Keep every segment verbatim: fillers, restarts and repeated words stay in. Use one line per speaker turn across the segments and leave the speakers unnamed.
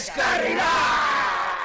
Descarrilados.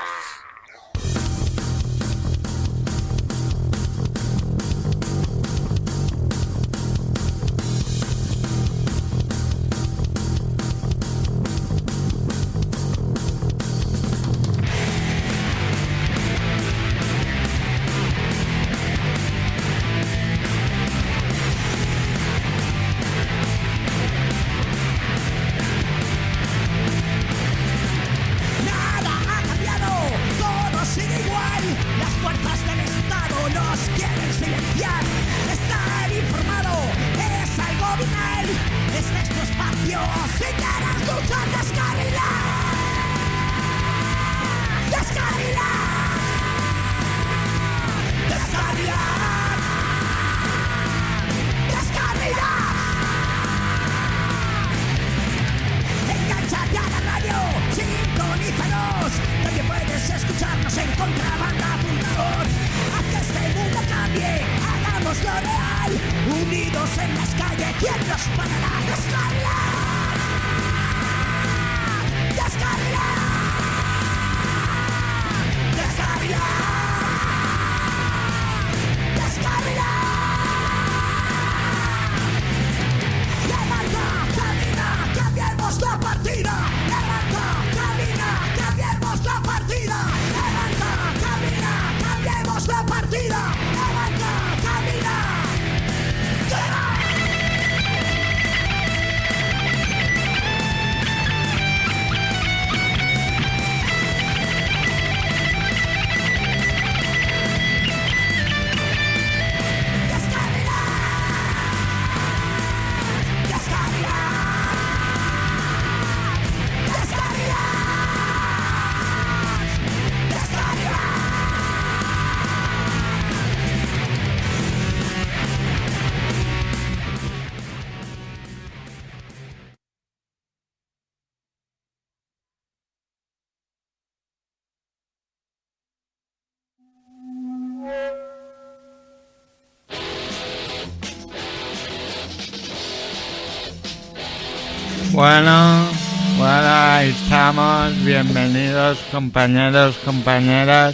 Bueno, bueno, ahí estamos. Bienvenidos, compañeros, compañeras.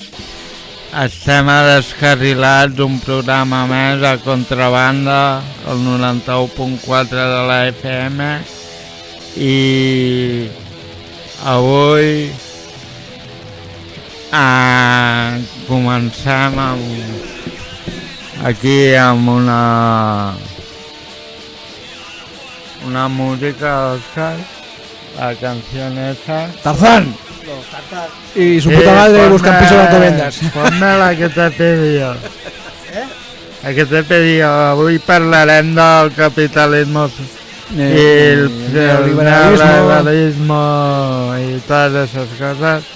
Estem a Descarrilats, un programa més a Contrabanda, el noranta-u punt quatre de la F M. I avui eh, comencem amb, aquí amb una... una música, Oscar, la canción esa.
¡Tarzán!
No, Tarzán.
Y su puta madre
ponme,
busca piso de autovendas.
Ponme la que t'he pedido.
Eh?
La que t'he pedido. Avui parlarem del capitalisme y el neoliberalismo y todas esas cosas.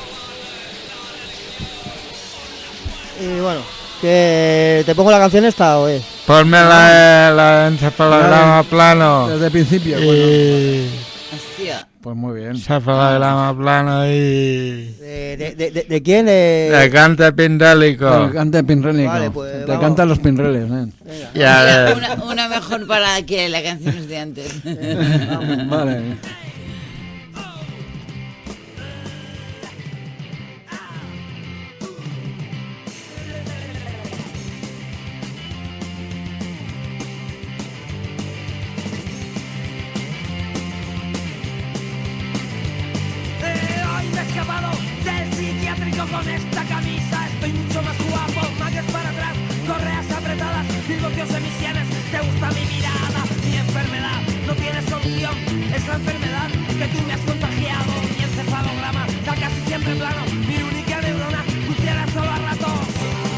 Y bueno, ¿que te pongo la canción esta o es?
Ponme la, la encefalograma plano.
Desde el principio,
y...
bueno.
Hostia.
Pues muy bien.
Encefalograma plano y...
¿De, de, de, de, de quién? De...
De Cante Pindélico.
Te canta el pinrélico.
Vale, pues
Te
vamos.
cantan los pinreles, ¿eh?
Venga.
Y a ver.
Una, una mejor para que la canción de antes.
Vale.
Con esta camisa estoy mucho más guapo, magues para atrás, correas apretadas, mil bloqueos en mis sienes, te gusta mi mirada, mi enfermedad, no tiene solución, es la enfermedad que tú me has contagiado, mi encefalograma da casi siempre plano, mi única neurona funciona solo a ratos.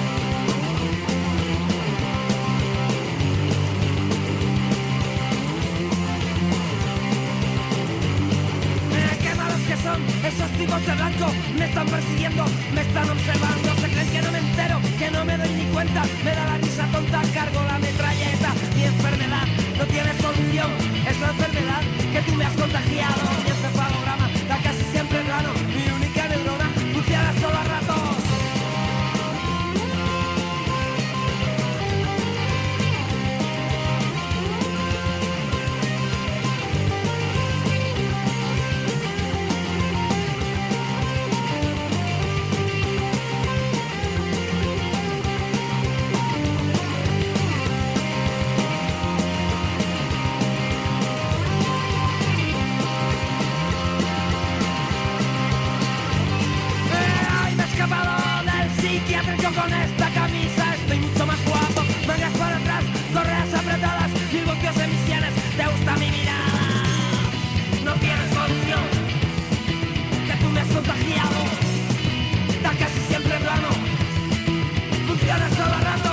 Qué malos que son esos tipos de blanco, me están persiguiendo, me están observando, se creen que no me entero, que no me doy ni cuenta, me da la risa tonta, cargo la metralleta, mi enfermedad no tiene solución, es la enfermedad que tú me has contagiado, mi encefalograma da casi siempre plano, mi única neurona funciona solo a ratos. Yo con esta camisa estoy mucho más guapo. Mangas para atrás, correas apretadas, mil voltios en mis sienes. Te gusta mi mirada, no tienes solución. Que tú me has contagiado, está casi siempre plano. Funciona todo el rato.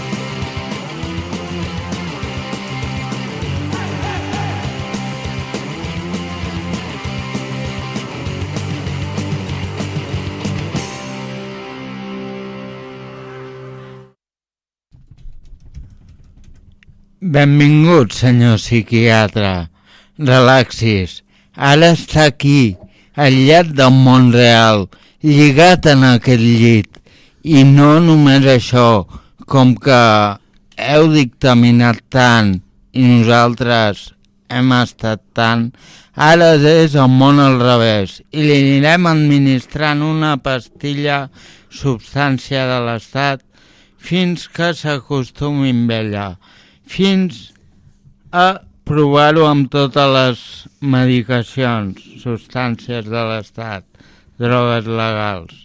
Benvingut, senyor psiquiatre. Relaxis. Ara està aquí, al llarg del món real, lligat en aquest llit. I no només això, com que heu dictaminat tant i nosaltres hem estat tant, ara és el món al revés i li anirem administrant una pastilla substància de l'estat fins que s'acostumi amb ella, fins a provar-ho amb totes les medicacions, substàncies de l'estat, drogues legals.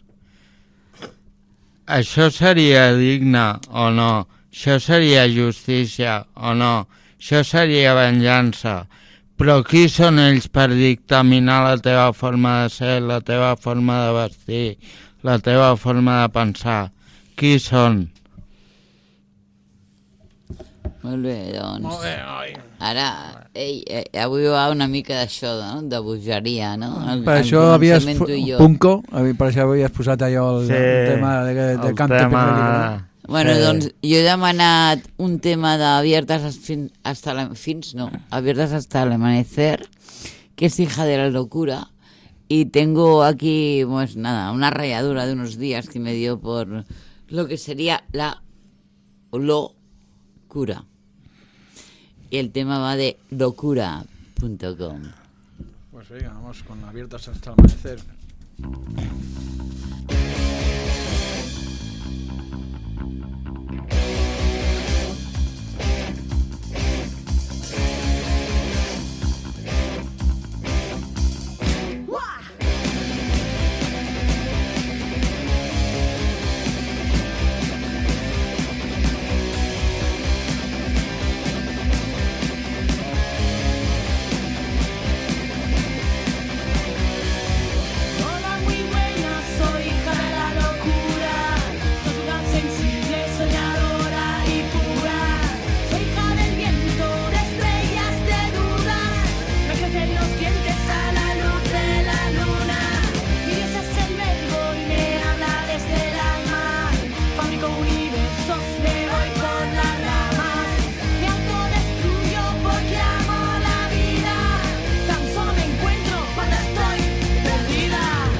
Això seria digne o no? Això seria justícia o no? Això seria venjança? Però qui són ells per dictaminar la teva forma de ser, la teva forma de vestir, la teva forma de pensar? Qui són?
Molt bé, doncs...
Molt bé, oi?
Ara, ei, eh, avui va una mica d'això, no? De bogeria, no? El,
Per
el
això havies...
començament tu i jo.
Punco, per això havies posat allò el,
Sí,
el tema de, de, de
el
Cante
tema-
Pirrélico,
Bueno,
Sí.
doncs jo he demanat un tema de Abiertas fin, hasta la, fins, no, Abiertas hasta el amanecer, que es hija de la locura, y tengo aquí, pues nada, una rayadura de unos días que me dio por lo que sería la locura. Y el tema va de locura punto com.
¿no? Pues venga, vamos con Abiertas hasta el amanecer.
Hola, muy buena, soy hija de la locura. Soy una sensible, soñadora y pura. Soy hija del viento, de estrellas, de dudas. Me crecen los dientes a la luz de la luna. Mi Dios es el verbo y me habla desde el alma. Fabrico universos, me voy por las ramas. Me autodestruyo porque amo la vida. Tan solo me encuentro cuando estoy perdida.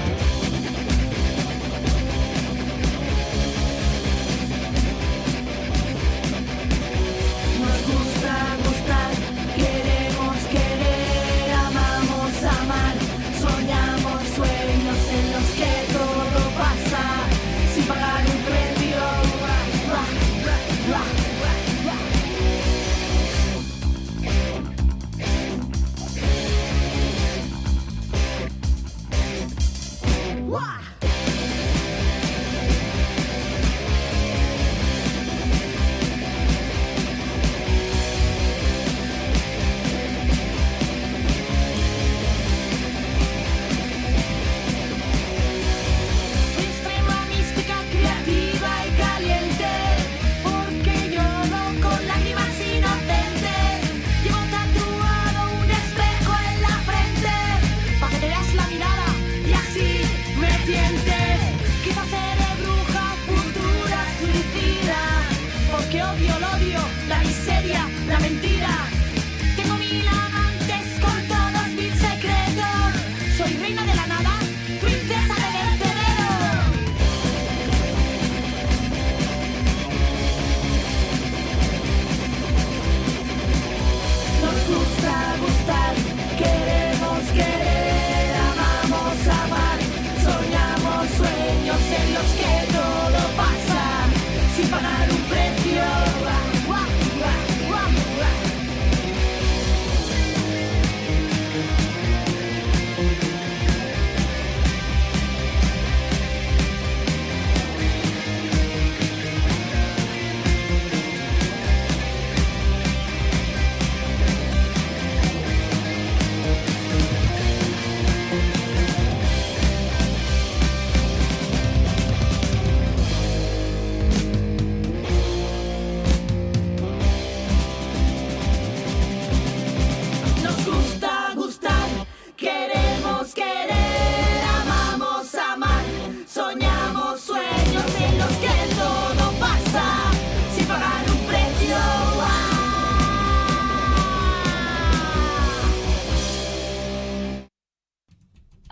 Nos gusta gustar, queremos querer, amamos amar, soñamos sueños en los que todo pasa sin pagar un precio. Bla, bla, bla, bla, bla. Wah! Soy extrema, mística, creativa y caliente, porque lloro con lágrimas inocentes. Llevo tatuado un espejo en la frente, para que te veas la mirada y así me tientes. Quizás seré bruja, futura, suicida, porque odio el odio, la miseria, la mentira. Tengo mil amantes con todos mis secretos. Soy reina de la nada, princesa de vertedero. Nos gusta gustar, queremos querer, amamos amar, soñamos sueños en los que todo pasa sin pagar un precio. Guau, guau, guau, guau, guau.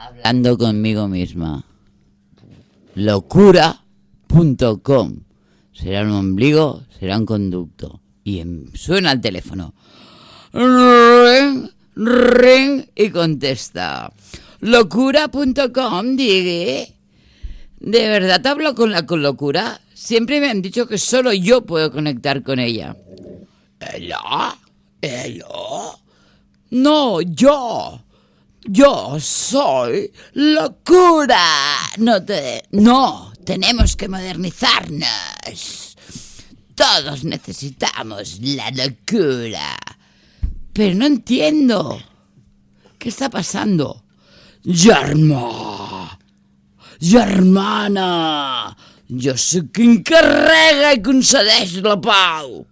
Hablando conmigo misma. Locura punto com. Será un ombligo, será un conducto. Y en, suena el teléfono. Ring, ring, y contesta. Locura punto com, digue. ¿De verdad hablo con la con locura? Siempre me han dicho que solo yo puedo conectar con ella. ¿Ella? ¿Ella? No, yo. Yo soy locura. No te... No, tenemos que modernizarnos. Todos necesitamos la locura. Pero no entiendo. ¿Qué está pasando? Germà. Germana. Jo sóc qui encarrega i concedeix la pau.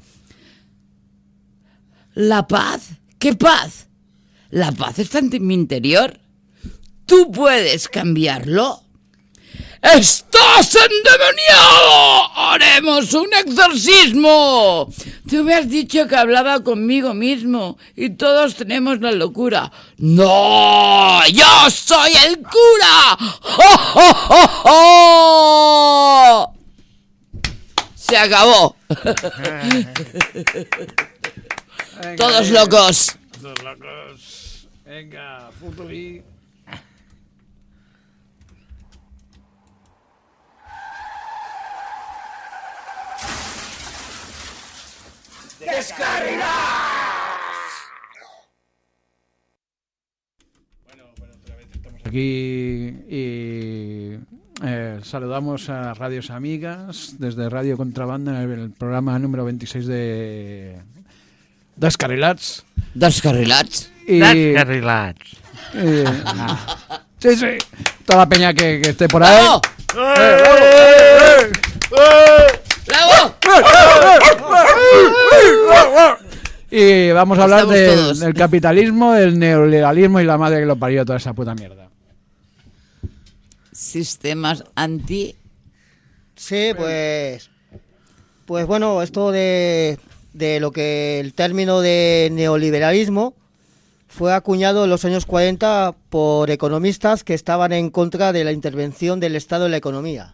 ¿La paz? ¿Qué paz? ¿La paz está en mi interior? ¿Tú puedes cambiarlo? ¡Estás endemoniado! ¡Haremos un exorcismo! Tú me has dicho que hablaba conmigo mismo y todos tenemos la locura. ¡No! ¡Yo soy el cura! ¡Oh, oh, oh, oh! Se acabó.
Venga,
Todos
venga.
locos.
Todos locos. Venga, futuri. Bueno, bueno, otra vez estamos aquí y eh, saludamos a Radios Amigas desde Radio Contrabanda en el, el programa número veintiséis de Descarrilats.
Descarrilats.
Y,
Descarrilats.
eh, sí, sí, toda la peña que, que esté por ahí.
¡Bravo!
¡Eh,
¡Bravo!
Y vamos a hablar
Estamos
del,
todos.
del capitalismo, del neoliberalismo y la madre que lo parió, toda esa puta mierda.
Sistemas anti...
Sí, pues. Pues bueno, esto de, de lo que el término de neoliberalismo fue acuñado en los años cuarenta por economistas que estaban en contra de la intervención del Estado en la economía.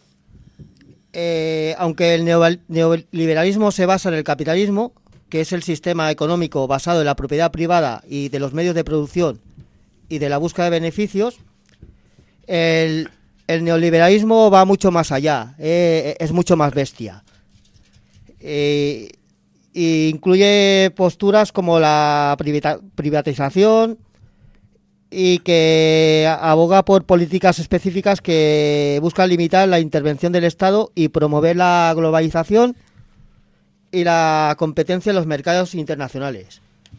Eh, aunque el neo- neoliberalismo se basa en el capitalismo, que es el sistema económico basado en la propiedad privada y de los medios de producción y de la búsqueda de beneficios, el, el neoliberalismo va mucho más allá, eh, es mucho más bestia. Eh, e incluye posturas como la privata- privatización y que aboga por políticas específicas que buscan limitar la intervención del Estado y promover la globalización y la competencia en los mercados internacionales.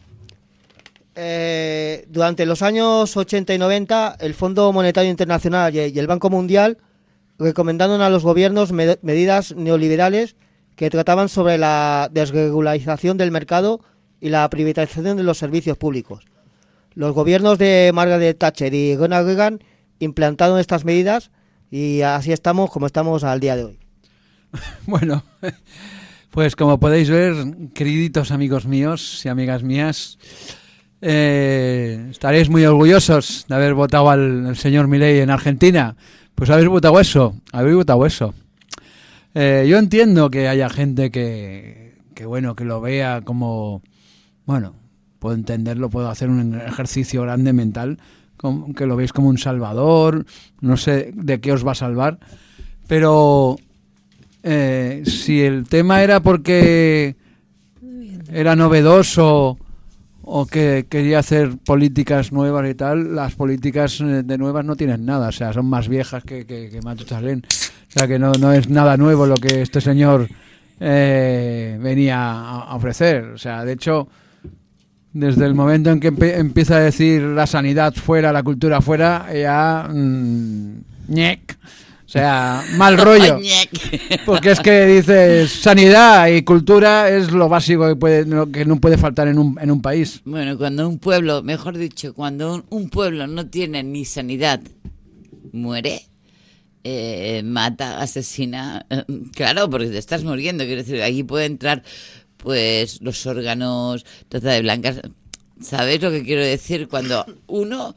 Eh, durante los años ochenta y noventa, el Fondo Monetario Internacional y y el Banco Mundial recomendaron a los gobiernos med- medidas neoliberales que trataban sobre la desregularización del mercado y la privatización de los servicios públicos. Los gobiernos de Margaret Thatcher y Ronald Reagan implantaron estas medidas y así estamos como estamos al día de hoy.
Bueno, pues como podéis ver, queriditos amigos míos y amigas mías, eh, estaréis muy orgullosos de haber votado al, al señor Milei en Argentina. Pues habéis votado eso, habéis votado eso. Eh, yo entiendo que haya gente que, que, bueno, que lo vea como, bueno, puedo entenderlo, puedo hacer un ejercicio grande mental, como, que lo veis como un salvador, no sé de qué os va a salvar, pero eh, si el tema era porque era novedoso o que quería hacer políticas nuevas y tal, las políticas de nuevas no tienen nada, o sea, son más viejas que, que, que Matusalén. O sea, que no, no es nada nuevo lo que este señor eh, venía a ofrecer. O sea, de hecho, desde el momento en que empe- empieza a decir la sanidad fuera, la cultura fuera, ya... Mmm, ñec. O sea, mal rollo. Porque es que dices, sanidad y cultura es lo básico que, puede, no- que no puede faltar en un, en un país.
Bueno, cuando un pueblo, mejor dicho, cuando un, un pueblo no tiene ni sanidad, muere, eh, mata, asesina, eh, claro, porque te estás muriendo, quiero decir, aquí puede entrar pues los órganos, trata de blancas, ¿sabéis lo que quiero decir? Cuando uno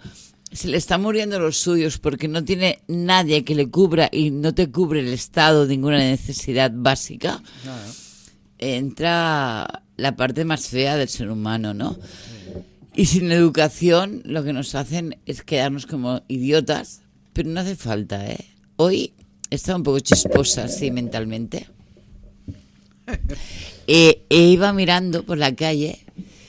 se le están muriendo los suyos porque no tiene nadie que le cubra y no te cubre el Estado ninguna necesidad básica,
Claro.
entra la parte más fea del ser humano, ¿no? Y sin educación lo que nos hacen es quedarnos como idiotas, pero no hace falta, ¿eh? Hoy estaba un poco chisposa así mentalmente. E, e iba mirando por la calle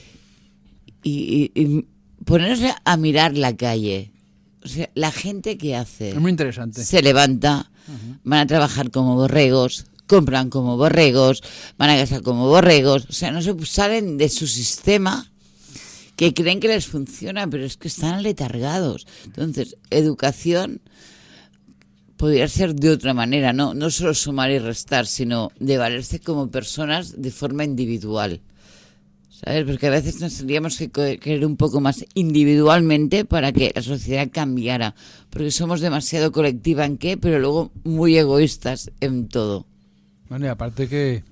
y, y, y ponerse a mirar la calle. O sea, la gente que hace...
Es muy interesante.
Se levanta, van a trabajar como borregos, compran como borregos, van a casa como borregos. O sea, no se salen de su sistema que creen que les funciona, pero es que están letargados. Entonces, educación podría ser de otra manera, no, no solo sumar y restar, sino de valerse como personas de forma individual. ¿Sabes? Porque a veces nos tendríamos que co- querer un poco más individualmente para que la sociedad cambiara. Porque somos demasiado colectiva en qué, pero luego muy egoístas en todo.
Bueno, y aparte que...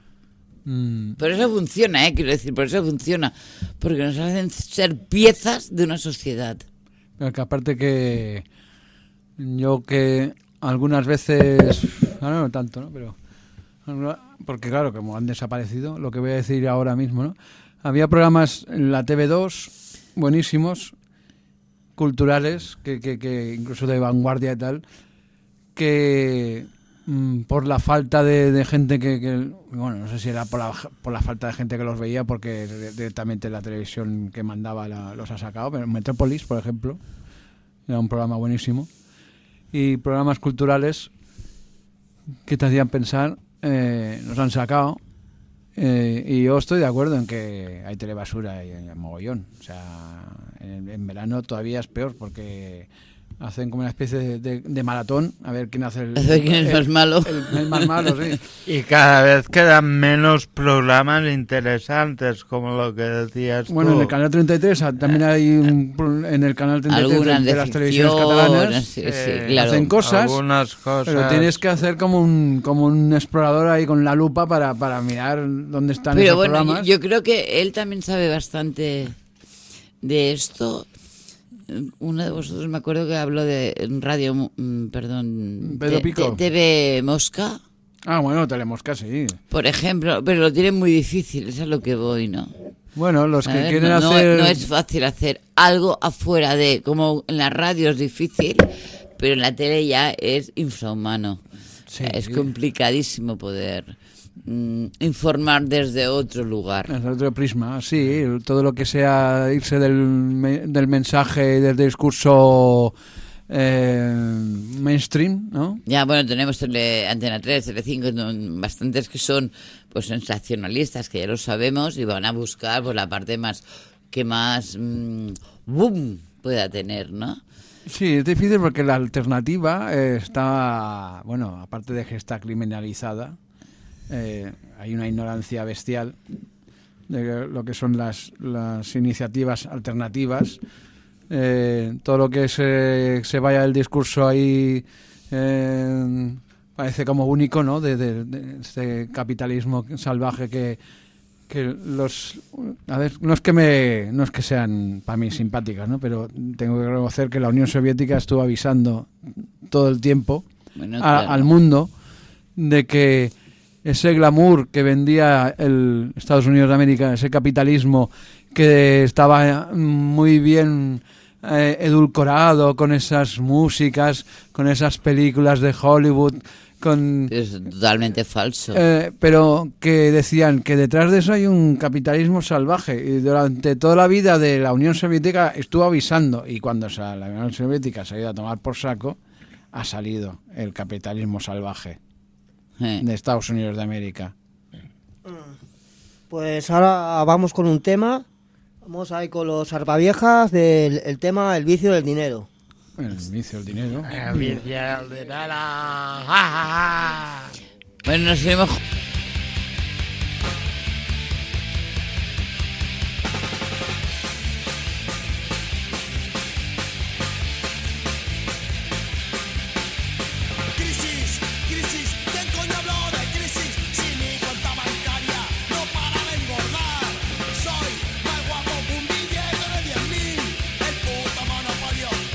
mm,
Por eso funciona, ¿eh? Quiero decir, por eso funciona. Porque nos hacen ser piezas de una sociedad.
pero que aparte que... Yo que algunas veces... Ahora no tanto, ¿no? Pero... Porque claro, como han desaparecido, lo que voy a decir ahora mismo, ¿no? Había programas en la T V dos buenísimos, culturales, que, que, que incluso de vanguardia y tal, que mm, por la falta de, de gente que, que... Bueno, no sé si era por la, por la falta de gente que los veía, porque directamente la televisión que mandaba la, los ha sacado, pero Metrópolis, por ejemplo, era un programa buenísimo. Y programas culturales que te hacían pensar, eh, nos han sacado, eh, y yo estoy de acuerdo en que hay telebasura y hay mogollón. O sea, en, en verano todavía es peor porque hacen como una especie de, de, de maratón a ver quién hace el,
A ver quién es
el-
más malo.
el, el más malo, sí.
Y cada vez quedan menos programas interesantes, como lo que decías
Bueno,
tú.
en el canal treinta y tres ah, también hay un, pro- en el canal treinta y tres de,
Algunas
de
de
las televisiones
ficción,
catalanas
sí,
Eh,
sí, claro.
hacen cosas,
Algunas cosas.
pero tienes que hacer como un como un explorador ahí con la lupa para, para mirar dónde están
Pero
esos
bueno, yo,
programas.
yo creo que él también sabe bastante de esto. Uno de vosotros me acuerdo que habló de radio, mm, perdón,
Pedro
T-
Pico.
T- T V Mosca,
Ah, bueno, Telemosca, sí.
por ejemplo, pero lo tiene muy difícil, eso es a lo que voy, ¿no?
Bueno, los que
¿Sabes?
quieren
no, no-
hacer...
no es fácil hacer algo afuera de, como en la radio es difícil, pero en la tele ya es infrahumano.
Sí,
O sea, es
sí.
complicadísimo poder mm, informar desde otro lugar.
Desde otro prisma, sí, todo lo que sea irse del, me- del mensaje, del discurso eh, mainstream, ¿no?
Ya, bueno, tenemos tele, Antena tres, Tele cinco, no, bastantes que son pues sensacionalistas, que ya lo sabemos, y van a buscar pues la parte más que más mm, boom pueda tener, ¿no?
Sí, es difícil porque la alternativa eh, está, bueno, aparte de que está criminalizada, eh, hay una ignorancia bestial de lo que son las, las iniciativas alternativas. Eh, todo lo que se, se vaya del discurso ahí eh, parece como único, ¿no? De, de- de este capitalismo salvaje que, que los... A ver, no es que me no es que sean para mí simpáticas, ¿no? Pero tengo que reconocer que la Unión Soviética estuvo avisando todo el tiempo
Bueno,
a-
claro.
al mundo de que ese glamour que vendía el Estados Unidos de América, ese capitalismo que estaba muy bien eh, edulcorado con esas músicas, con esas películas de Hollywood, con
Es totalmente falso.
eh, pero que decían que detrás de eso hay un capitalismo salvaje, y durante toda la vida de la Unión Soviética estuvo avisando, y cuando sa- la Unión Soviética se ha ido a tomar por saco, ha salido el capitalismo salvaje
Eh.
de Estados Unidos de América.
Pues ahora vamos con un tema. Vamos ahí con los arpaviejas del el tema el vicio del dinero.
El vicio del dinero.
El vicio del dinero. Ja, ja, ja.
Bueno, nos iremos...
Crisis, crisis, ¿quién coño habló de crisis? Si mi cuenta bancaria no para de engordar. Soy más guapo que un billete de diez mil. El puto monopolio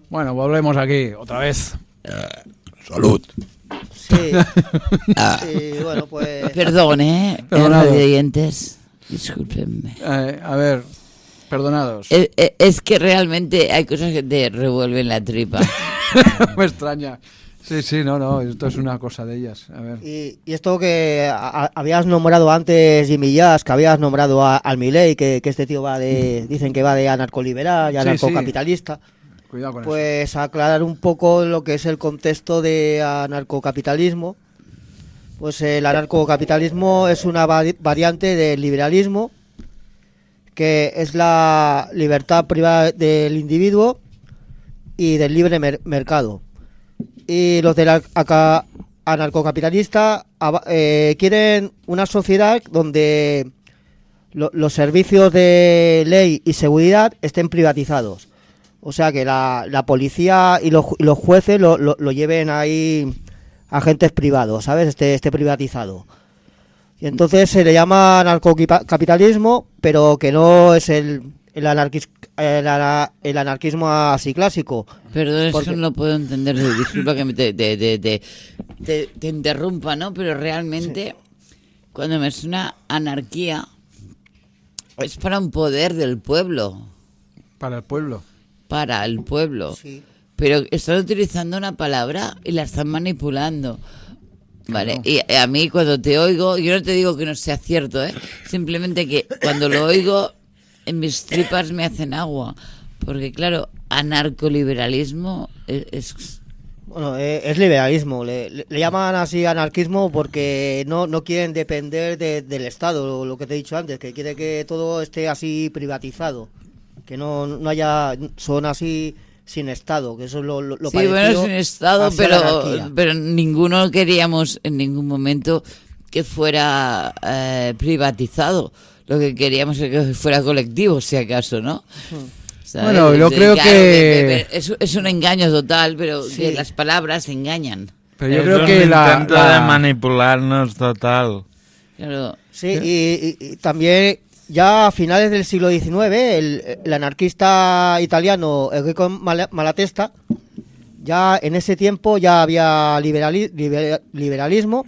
Bueno, volvemos aquí otra vez.
Salud.
Sí. Sí, bueno, pues...
Perdón, ¿eh?
Perdonado.
Radio oyentes, discúlpenme.
Eh, a ver, perdonados.
Es, es- es que realmente hay cosas que te revuelven la tripa.
Me extraña. Sí, sí, no, no, esto es una cosa de ellas. A ver.
Y, y esto que a- a- habías nombrado antes, Jimmy Jazz, que habías nombrado a, al Milei, que, que este tío va de, dicen que va de anarcoliberal y
Sí,
anarcocapitalista,
Cuidado con
pues aclarar un poco lo que es el contexto de anarcocapitalismo. Pues el anarcocapitalismo es una vari- variante del liberalismo, que es la libertad privada del individuo y del libre mer- mercado. Y los del ar- aca- anarcocapitalista ava- eh, quieren una sociedad donde lo- los servicios de ley y seguridad estén privatizados. O sea, que la, la policía y los, ju- y los jueces lo, lo- lo lleven ahí agentes privados, ¿sabes? Esté, esté privatizado. Y entonces se le llama anarcocapitalismo, pero que no es el, el, anarquis- el, ana- el anarquismo así clásico.
Perdón, es
Porque-
que no lo puedo entender. Disculpa que me te, te, te, te, te- te interrumpa, ¿no? Pero realmente, cuando me suena anarquía, es para un poder del pueblo,
Para el pueblo.
para el pueblo.
Sí.
Pero están utilizando una palabra y la están manipulando. Vale, y a mí cuando te oigo, yo no te digo que no sea cierto, ¿eh? Simplemente que cuando lo oigo, en mis tripas me hacen agua. Porque claro, anarcoliberalismo es... es-
Bueno, eh, es liberalismo. Le, le- le llaman así anarquismo porque no, no quieren depender de- del Estado, lo, lo que te he dicho antes, que quiere que todo esté así privatizado. Que no, no haya zonas así sin Estado, que eso es lo, lo, lo
sí, bueno, es
parecido
un estado,
hacia la
pero,
anarquía.
pero ninguno queríamos en ningún momento que fuera eh, privatizado. Lo que queríamos es que fuera colectivo, si acaso, ¿no? ¿Sabes?
Bueno, yo
Sí,
creo
claro,
que-
Es, es un engaño total, pero
Sí.
que las palabras engañan.
Pero yo
es
creo
un
que la,
intento
la-
de manipularnos total.
Claro.
Sí, y, y- y también ya a finales del siglo diecinueve, el, el anarquista italiano Enrico Mala- Malatesta, ya en ese tiempo ya había liberali- liber- liberalismo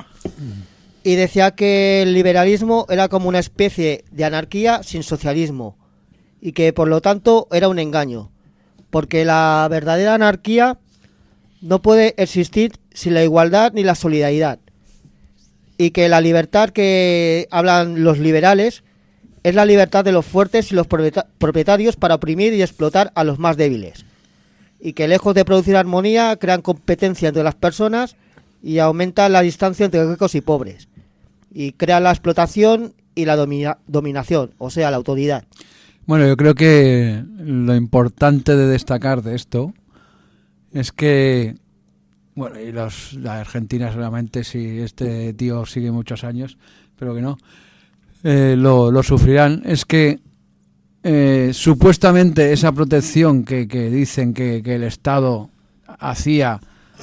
y decía que el liberalismo era como una especie de anarquía sin socialismo y que por lo tanto era un engaño, porque la verdadera anarquía no puede existir sin la igualdad ni la solidaridad, y que la libertad que hablan los liberales es la libertad de los fuertes y los propieta- propietarios para oprimir y explotar a los más débiles, y que lejos de producir armonía crean competencia entre las personas y aumentan la distancia entre ricos y pobres, y crean la explotación y la domina- dominación, o sea, la autoridad.
Bueno, yo creo que lo importante de destacar de esto es que, bueno, y los, la Argentina seguramente, si este tío sigue muchos años, pero que no, eh, lo, lo sufrirán, es que eh, supuestamente esa protección que, que dicen que, que el Estado hacía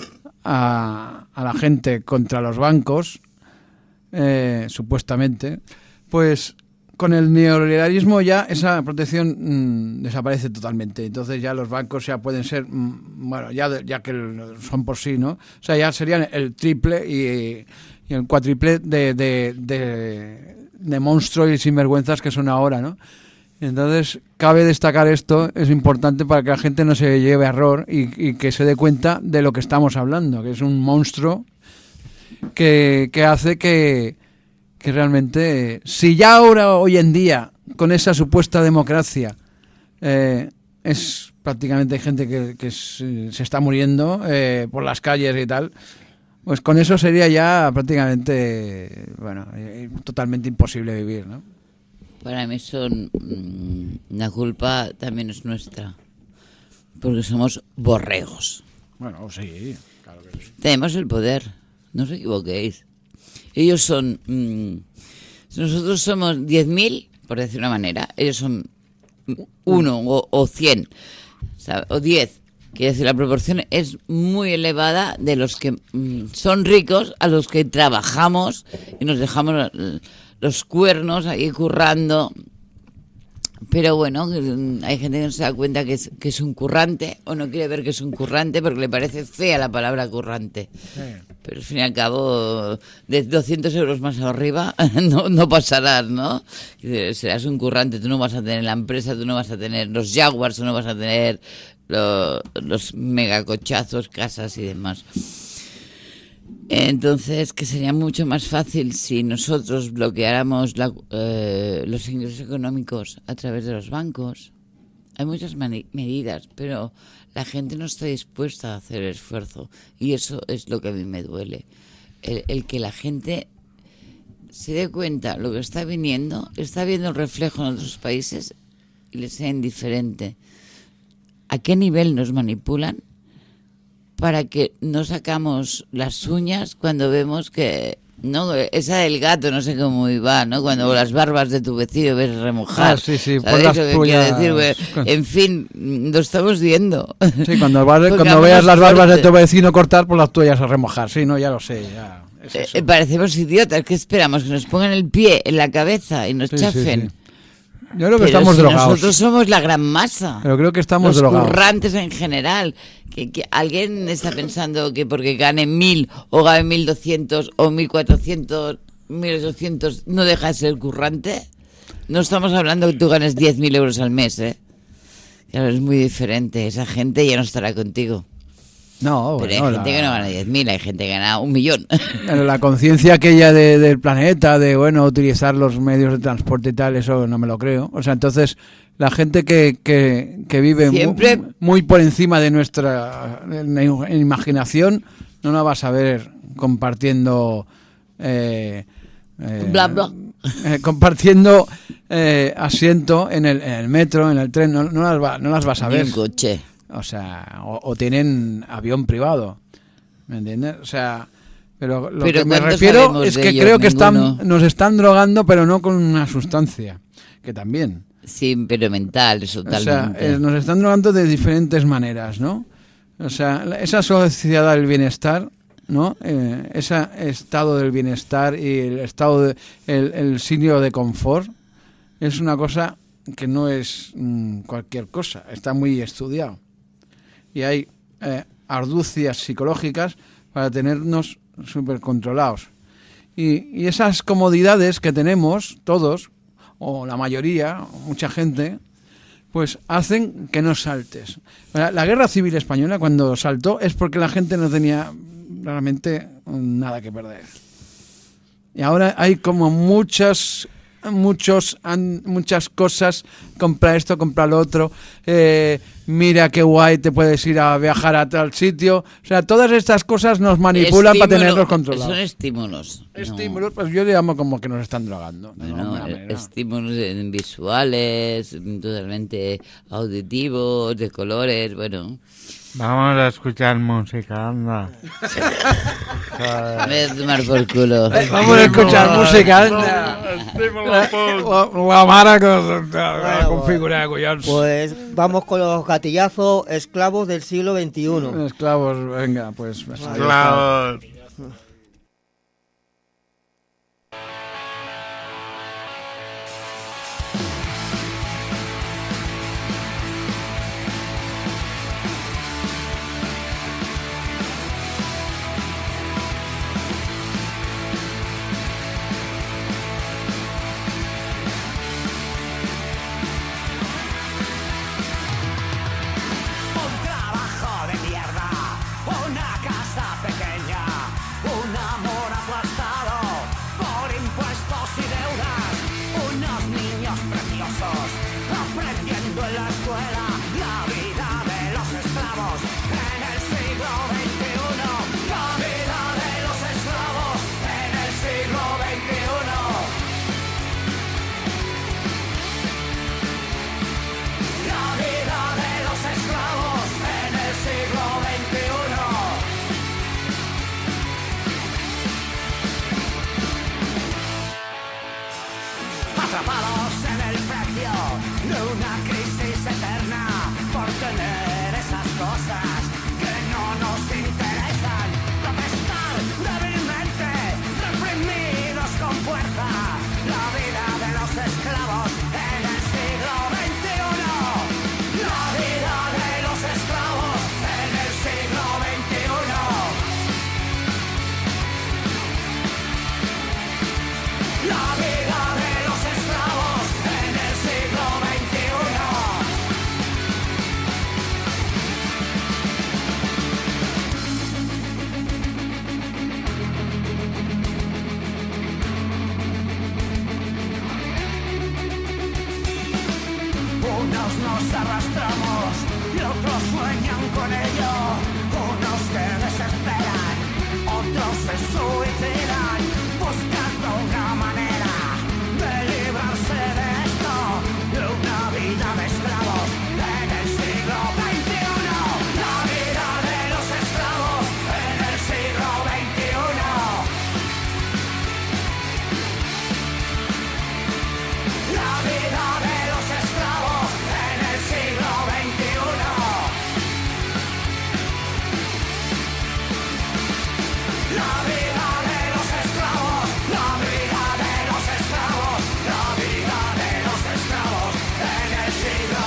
a, a la gente contra los bancos, eh, supuestamente, pues con el neoliberalismo ya esa protección mmm, desaparece totalmente. Entonces ya los bancos ya pueden ser, mmm, bueno, ya, de, ya que el, son por sí, ¿no? O sea, ya serían el triple y, y el cuatriple de, de, de, de monstruos y sinvergüenzas que son ahora, ¿no? Entonces, cabe destacar esto, es importante para que la gente no se lleve a error y, y que se dé cuenta de lo que estamos hablando, que es un monstruo que, que hace que, que realmente, si ya ahora, hoy en día, con esa supuesta democracia, eh, es prácticamente gente que, que se, se está muriendo eh, por las calles y tal, pues con eso sería ya prácticamente, bueno, eh, totalmente imposible vivir, ¿no?
Para mí son... mmm, la culpa también es nuestra. Porque somos borregos.
Bueno, sí, claro que sí.
Tenemos el poder. No os equivoquéis. Ellos son... mmm, nosotros somos diez mil, por decir una manera. Ellos son uno o, o cien. ¿Sabe? O diez. Quiere decir, la proporción es muy elevada de los que mmm, son ricos a los que trabajamos y nos dejamos los cuernos ahí currando Pero bueno, hay gente que no se da cuenta que es, que es un currante o no quiere ver que es un currante porque le parece fea la palabra currante. Sí. Pero al fin y al cabo, de doscientos euros más arriba no, no pasarás, ¿no? Serás un currante, tú no vas a tener la empresa, tú no vas a tener los Jaguars, tú no vas a tener lo, los megacochazos, casas y demás. Entonces, que sería mucho más fácil si nosotros bloqueáramos la, eh, los ingresos económicos a través de los bancos. Hay muchas mani- medidas, pero la gente no está dispuesta a hacer el esfuerzo. Y eso es lo que a mí me duele. El, el que la gente se dé cuenta lo que está viniendo, está viendo el reflejo en otros países y les sea indiferente. ¿A qué nivel nos manipulan? Para que no sacamos las uñas cuando vemos que, no, esa del gato, no sé cómo iba, ¿no? Cuando las barbas de tu vecino ves remojar.
Ah, sí, sí,
¿sabes
por las
lo que
tuyas.
quiero decir? En fin, lo estamos viendo.
Sí, cuando, vas, cuando veas las barbas de tu vecino cortar, pues las tuyas a remojar. Sí, no, ya lo sé, ya. Es eso.
Eh, parecemos idiotas. ¿Qué esperamos? ¿Que nos pongan el pie en la cabeza y nos
Sí,
chafen?
sí, sí. Yo creo que
Pero
estamos
si
drogados.
nosotros somos la gran masa.
Pero creo que estamos
Los
drogados.
currantes en general. Que, que alguien está pensando que porque gane mil o gane mil doscientos o mil cuatrocientos, mil ochocientos no deja de ser currante. No estamos hablando que tú ganes diez mil euros al mes, ¿eh? Claro, es muy diferente. Esa gente ya no estará contigo.
No,
Pero
bueno,
hay gente
la-
que no gana diez mil, hay gente que gana un millón.
Pero la conciencia aquella de, del planeta, de bueno, utilizar los medios de transporte y tal, eso no me lo creo. O sea, entonces, la gente que, que, que vive
Siempre-
muy, muy por encima de nuestra eh, imaginación, no la vas a ver compartiendo... Eh, eh,
Bla, bla.
eh, compartiendo eh, asiento en el, en el metro, en el tren, no, no, las, va- no las vas a
Ni
ver.
un coche.
O sea, o, o tienen avión privado, ¿me entiendes? O sea, pero lo
Pero
que me
¿cuánto
refiero
sabemos
es
de
que
ellos?
creo que
Ninguno.
están, nos están drogando, pero no con una sustancia, que también.
Sí, pero mental,
O sea,
totalmente.
eh, nos están drogando de diferentes maneras, ¿no? O sea, la- esa sociedad del bienestar, ¿no? Eh, ese estado del bienestar y el estado de, el, el sitio de confort es una cosa que no es mm, cualquier cosa, está muy estudiado. Y hay eh, arducias psicológicas para tenernos súper controlados. Y, y esas comodidades que tenemos todos, o la mayoría, o mucha gente, pues hacen que no saltes. La, la Guerra Civil Española, cuando saltó, es porque la gente no tenía realmente nada que perder. Y ahora hay como muchas... muchos han, muchas cosas, compra esto, compra lo otro, eh, mira qué guay, te puedes ir a viajar a tal sitio, o sea, todas estas cosas nos manipulan para
Estímulo-
tenerlos controlados.
Son estímulos. no.
Estímulos, pues yo le llamo como que nos están drogando. de
Bueno,
alguna manera.
estímulos en visuales, totalmente auditivos, de colores, bueno.
Vamos a escuchar música, anda.
Me voy a tomar por culo.
Vamos a escuchar música, anda. La, la mare que la configura, collons.
Pues vamos con los gatillazos esclavos del siglo veintiuno.
Esclavos, venga, pues. ahí está.
Clavos.
Un trabajo de mierda, una casa pequeña, un amor aplastado por impuestos y deudas, unos niños preciosos aprendiendo en la escuela la vida de los esclavos en el siglo veintiuno. La vida de los esclavos en el siglo veintiuno. La vida de los esclavos en el siglo veintiuno. Atrapados en el precio de una crisis eterna por tener esas cosas sueñan con ello, unos se desesperan, otros se suicidan, buscando una manera de librarse de esto, de una vida de esclavos en el siglo veintiuno. La vida de los esclavos en el siglo veintiuno. La vida de los esclavos en el siglo veintiuno. La vida de los esclavos, la vida de los esclavos, la vida de los esclavos en el siglo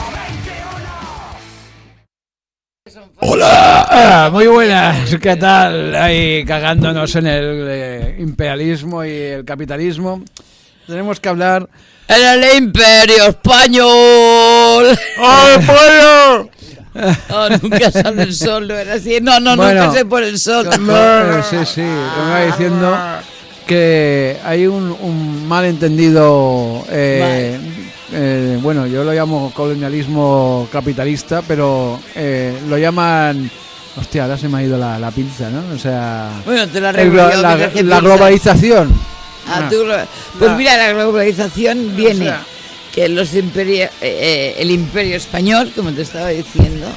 veintiuno.
Hola, ah, muy buenas, ¿qué tal? Ahí cagándonos en el eh, imperialismo y el capitalismo. Tenemos que hablar...
¡En el Imperio Español!
¡Ay, pollo!
No, nunca sale el sol, no era así. No, no,
Bueno.
nunca se pone el sol.
Eh, sí, sí, me va diciendo que hay un, un malentendido, eh, eh, bueno, yo lo llamo colonialismo capitalista, pero eh, lo llaman, hostia, ahora se me ha ido la, la pinza, ¿no? O sea,
Bueno, te la
el
arreglo
glo-
yo,
la,
mientras que
la
piensas.
globalización.
Ah, tú lo- Pues
la-
mira, la globalización viene
sea-
que los imperio, eh, eh, el imperio español, como te estaba diciendo,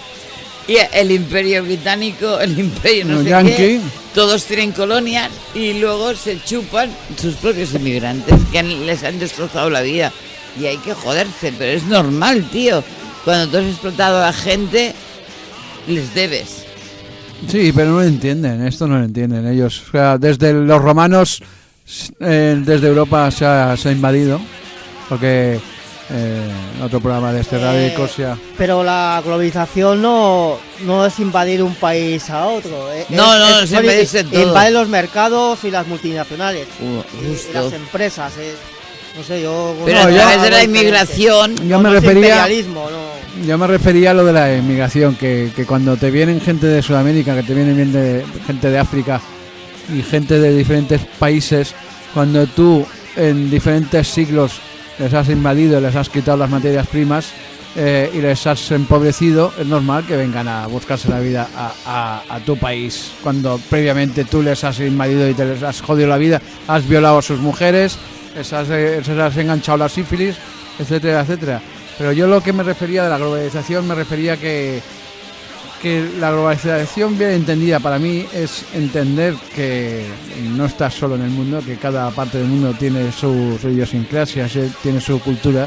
y el imperio británico, el imperio no
Los
sé
yanqui.
qué, todos tienen colonias y luego se chupan sus propios inmigrantes que han- les han destrozado la vida. Y hay que joderse, pero es normal, tío. Cuando tú has explotado a la gente, les debes.
Sí, pero no lo entienden, esto no lo entienden ellos. O sea, desde los romanos, eh, desde Europa se ha, se ha invadido, porque eh, otro programa de este radio
Eh,
Ecosia.
Pero la globalización no, no es invadir un país a otro. eh,
No,
es-
no,
es-
es
son-
invadirse todo.
Invaden los mercados y las multinacionales.
Uh,
y
justo.
las empresas. eh. No sé, yo...
Pero
No,
a
yo-
través de la
algo diferente.
inmigración,
Yo
No,
me
no es
refería,
imperialismo, no.
yo me refería a lo de la inmigración, que, que cuando te vienen gente de Sudamérica, que te vienen bien de, gente de África y gente de diferentes países, cuando tú en diferentes siglos les has invadido, les has quitado las materias primas eh, y les has empobrecido, es normal que vengan a buscarse la vida a, a- a tu país. Cuando previamente tú les has invadido y te les has jodido la vida, has violado a sus mujeres, les has, eh, les has enganchado la sífilis, etcétera, etcétera. Pero yo lo que me refería de la globalización, me refería que, que la globalización bien entendida para mí es entender que no estás solo en el mundo, que cada parte del mundo tiene su, su idiosincrasia, se- tiene su cultura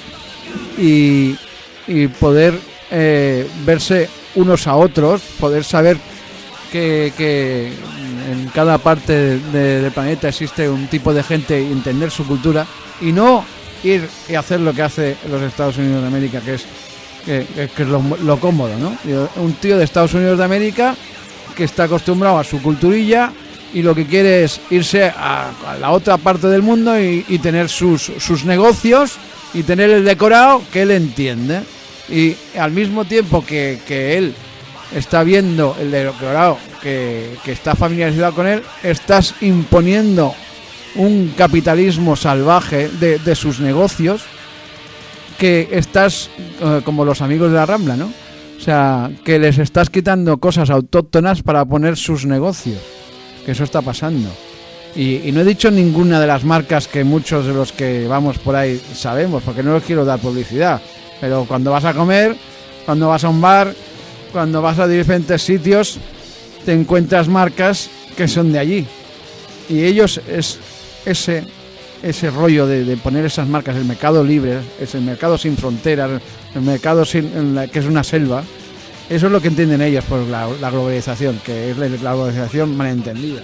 y, y poder eh, verse unos a otros, poder saber que, que en cada parte de- del planeta existe un tipo de gente y entender su cultura y no ir y hacer lo que hace los Estados Unidos de América, que es que, que- que es lo, lo cómodo, ¿no? Digo, un tío de Estados Unidos de América que está acostumbrado a su culturilla y lo que quiere es irse a, a la otra parte del mundo y, y tener sus, sus negocios y tener el decorado que él entiende. Y al mismo tiempo que, que él está viendo el decorado que, que está familiarizado con él, estás imponiendo un capitalismo salvaje de, de sus negocios que estás eh, como los amigos de la Rambla, ¿no? O sea, que les estás quitando cosas autóctonas para poner sus negocios, que eso está pasando. Y, y no he dicho ninguna de las marcas que muchos de los que vamos por ahí sabemos, porque no les quiero dar publicidad, pero cuando vas a comer, cuando vas a un bar, cuando vas a diferentes sitios, te encuentras marcas que son de allí. Y ellos es ese ese rollo de, de poner esas marcas, el mercado libre, es el mercado sin fronteras, el mercado sin, en la, que es una selva. Eso es lo que entienden ellos por la, la globalización, que es la, la globalización malentendida.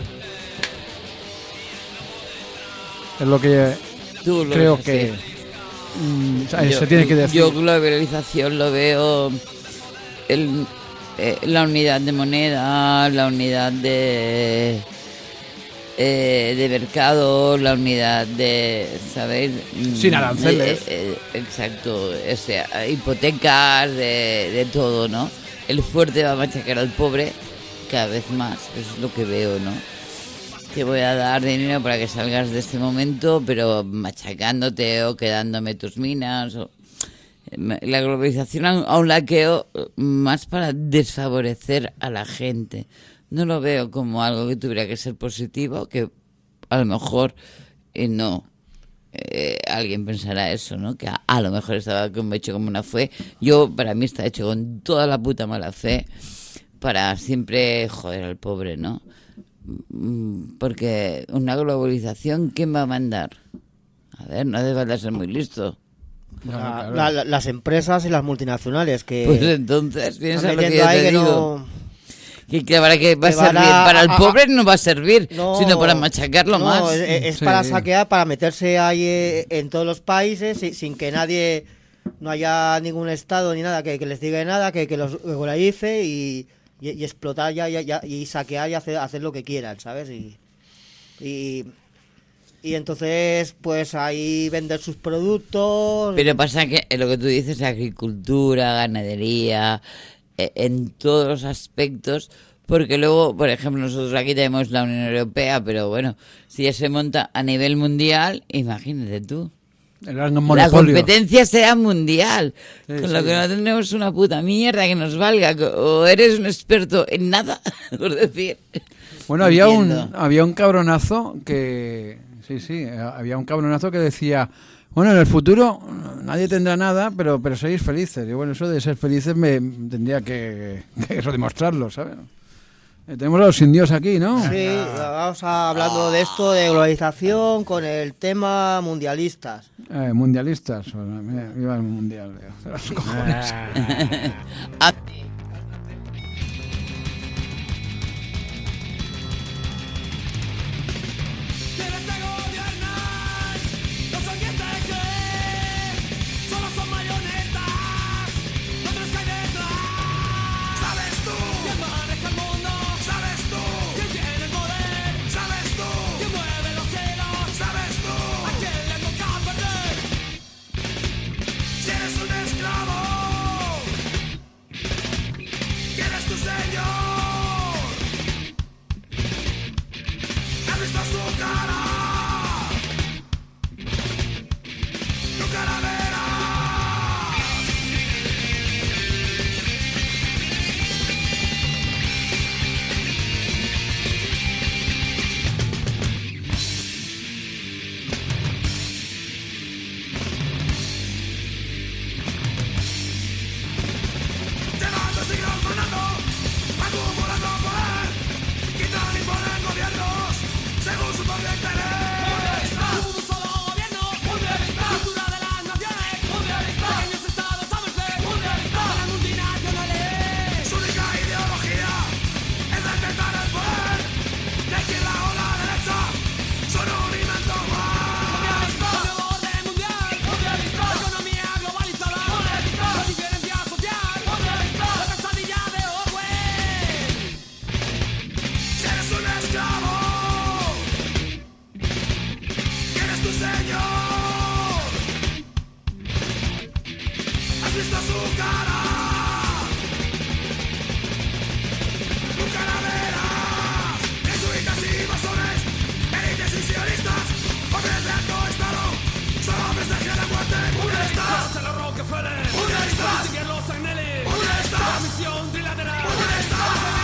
Es lo que
tú lo
creo
ves
que
así.
mm,
Yo-
se tiene que decir.
Yo globalización lo veo el, eh, la unidad de moneda, la unidad de eh, de mercado, la unidad de, ¿sabéis? Mm,
Sin aranceles.
eh, eh, exacto, o sea, hipotecas, de, de todo, ¿no? El fuerte va a machacar al pobre cada vez más, eso es lo que veo, ¿no? Te voy a dar dinero para que salgas de este momento, pero machacándote o quedándome tus minas. O... La globalización aún la veo más para desfavorecer a la gente. No lo veo como algo que tuviera que ser positivo, que a lo mejor eh, no. Eh, alguien pensará eso, ¿no? Que a, a lo mejor estaba como hecho como una fe. Yo, para mí, está hecho con toda la puta mala fe para siempre joder al pobre, ¿no? Porque una globalización, ¿quién va a mandar? A ver, no hace falta ser muy listo.
La- la- la- las empresas y las multinacionales que
Pues entonces, piensa
están
lo que
metiendo
yo
ahí
te
que
digo.
no...
Que, que para que va a
que van
servir,
a-
para el
a- a-
pobre no va a servir,
No,
sino para machacarlo
no,
más.
Es, es
Sí.
para saquear, para meterse ahí eh, en todos los países si- sin que nadie, no haya ningún estado ni nada que, que les diga nada, que, que los regularice y, y, y explotar ya, ya, ya, y saquear y hacer, hacer lo que quieran, ¿sabes? Y, y, y entonces, pues ahí vender sus productos.
Pero pasa que eh, lo que tú dices, agricultura, ganadería, eh, en todos los aspectos, porque luego, por ejemplo, nosotros aquí tenemos la Unión Europea, pero bueno, si ya se monta a nivel mundial, imagínate tú.
El gran
La
monopolio.
competencia será mundial,
Sí,
con lo
sí.
que no tendremos una puta mierda que nos valga, o eres un experto en nada, por decir.
Bueno, había un,
Entiendo.
había un cabronazo que... Sí, sí, eh, había un cabronazo que decía... Bueno, en el futuro nadie tendrá nada, pero pero seréis felices. Y bueno, eso de ser felices me tendría que, que eso demostrarlo, ¿sabes? Eh, tenemos a los indios aquí, ¿no?
Sí, vamos a, hablando de esto, de globalización, con el tema mundialistas.
Eh, mundialistas. Bueno, mira, viva el mundial. tío. Los cojones.
Ah,
Quienes te gobiernan no son quien te crees, solo son marionetas, no crees que hay detrás. ¿Sabes tú quién maneja el mundo? ¿Sabes tú quién tiene el poder? ¿Sabes tú quién mueve los cielos? ¿Sabes tú a quién le toca perder? Si eres un esclavo, ¿quién es tu señor? ¿Has visto su cara? Nunca la verás. Llevando siglos mandando, acumulando poder, quitan y ponen gobiernos según su propio interés. Un solo gobierno, cultura de las naciones, pequeños estados a merced de las multinacionales. Su única ideología es detentar el poder, la izquierda o la derecha son un invento más. Nuevo orden mundial, economía globalizada, la diferencia social, la pesadilla de Orwell. Si eres un esclavo, ¿quién es tu señor? ¿Has visto su cara? Nunca la verás. Jesuitas y masones, élites y sionistas, hombres de alto estado, son hombres de la muerte. Mundialistas, mundialistas, mundialistas, la misión trilateral. Mundialistas.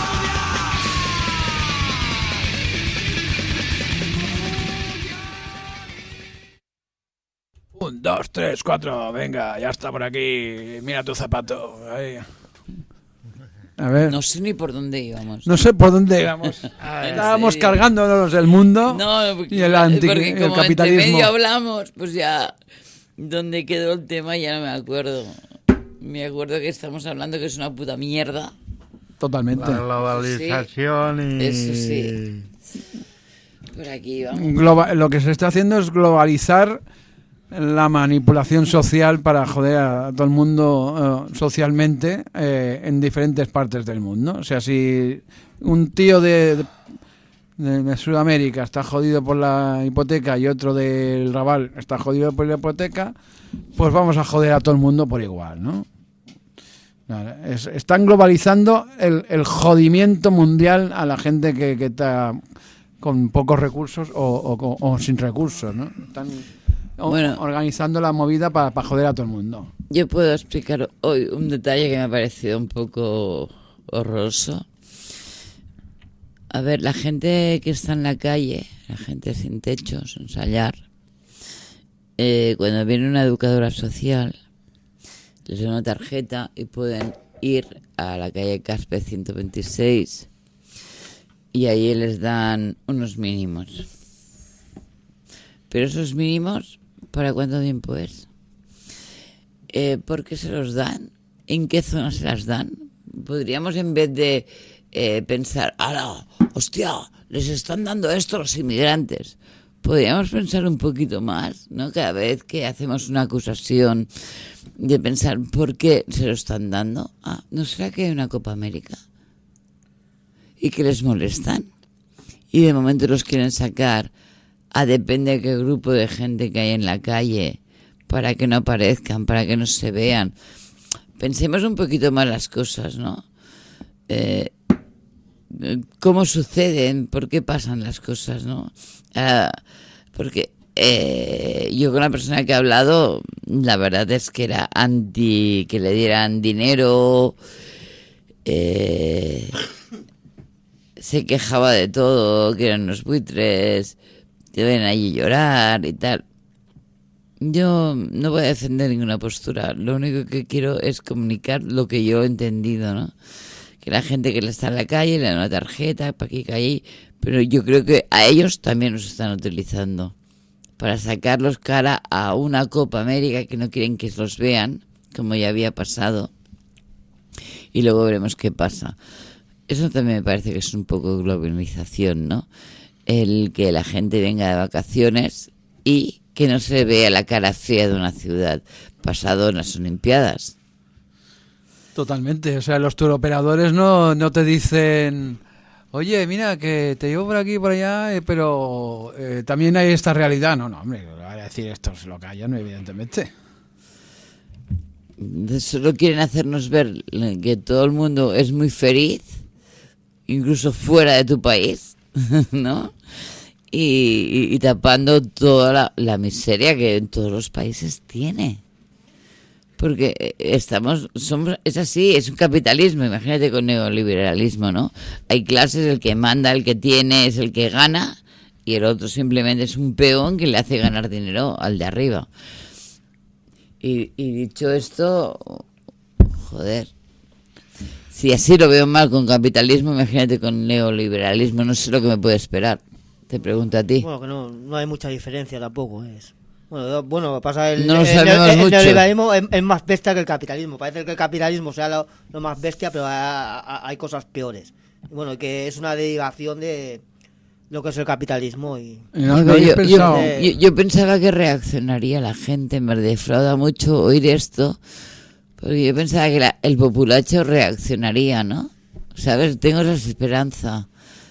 Un, dos, tres, cuatro. Venga, ya está por aquí. Mira tu zapato. Ahí. A ver.
no sé ni por dónde íbamos.
No sé por dónde íbamos. Estábamos
Sí.
cargándonos del mundo
No, porque,
y el, anti,
porque
el
como
capitalismo.
entre medio hablamos, pues ya donde quedó el tema ya no me acuerdo. Me acuerdo que estamos hablando que es una puta mierda.
Totalmente.
La globalización y...
Eso sí. Por aquí vamos.
Globa- lo que se está haciendo es globalizar la manipulación social para joder a todo el mundo eh, socialmente eh, en diferentes partes del mundo. O sea, si un tío de, de, de Sudamérica está jodido por la hipoteca y otro del Raval está jodido por la hipoteca, pues vamos a joder a todo el mundo por igual, ¿no? Vale, es- están globalizando el, el jodimiento mundial a la gente que, que está con pocos recursos o, o- o- o sin recursos, ¿no? Están o-
Bueno.
organizando la movida para joder a todo el mundo.
yo puedo explicar hoy un detalle que me ha parecido un poco horroroso. A ver, la gente que está en la calle, la gente sin techo, sin sayar, eh, cuando viene una educadora social, les da una tarjeta y pueden ir a la calle Caspe ciento veintiséis y ahí les dan unos mínimos. Pero esos mínimos, ¿para cuánto tiempo es? Eh, ¿Por qué se los dan? ¿En qué zona se las dan? Podríamos, en vez de eh, pensar, ¡hala! ¡Hostia! Les están dando esto a los inmigrantes. Podríamos pensar un poquito más, ¿no? Cada vez que hacemos una acusación, de pensar, ¿por qué se lo están dando? Ah, ¿no será que hay una Copa América? Y que les molestan. Y de momento los quieren sacar a depende de qué grupo de gente que hay en la calle, para que no aparezcan, para que no se vean. Pensemos un poquito más las cosas, ¿no? Eh, ¿Cómo suceden? ¿Por qué pasan las cosas, no? Ah, porque eh, yo con la persona que he hablado, la verdad es que era anti que le dieran dinero, eh, se quejaba de todo, que eran unos buitres, que ven allí llorar y tal. Yo no voy a defender ninguna postura, lo único que quiero es comunicar lo que yo he entendido, ¿no? Que la gente que le está en la calle le da una tarjeta para aquí, para allí, pero yo creo que a ellos también los están utilizando para sacarlos cara a una Copa América que no quieren que los vean, como ya había pasado, y luego veremos qué pasa. Eso también me parece que es un poco globalización, ¿no? El que la gente venga de vacaciones y que no se vea la cara fea de una ciudad pasado en las Olimpiadas.
Totalmente, o sea, los turoperadores no, no te dicen, oye, mira, que te llevo por aquí y por allá, eh, pero eh, también hay esta realidad. No, no, hombre, voy a decir esto, se lo callan, evidentemente.
Solo quieren hacernos ver que todo el mundo es muy feliz, incluso fuera de tu país, ¿no? Y, y, y tapando toda la, la miseria que en todos los países tiene. Porque estamos, somos, es así, es un capitalismo, imagínate con neoliberalismo, ¿no? Hay clases, el que manda, el que tiene, es el que gana, y el otro simplemente es un peón que le hace ganar dinero al de arriba. Y, y dicho esto, joder, si así lo veo mal con capitalismo, imagínate con neoliberalismo, no sé lo que me puede esperar. Te pregunto a ti.
Bueno, que no, no hay mucha diferencia tampoco, es... Bueno, bueno, pasa el,
no lo
el,
sabemos
el, el,
mucho.
el neoliberalismo es, es más bestia que el capitalismo. Parece que el capitalismo sea lo, lo más bestia, pero hay, hay cosas peores. Y bueno, que es una derivación de lo que es el capitalismo. Y
No,
No, yo,
pensado...
yo, yo, yo pensaba que reaccionaría la gente, me defrauda mucho oír esto, porque yo pensaba que la, el populacho reaccionaría, ¿no? ¿Sabes? Tengo esa esperanza.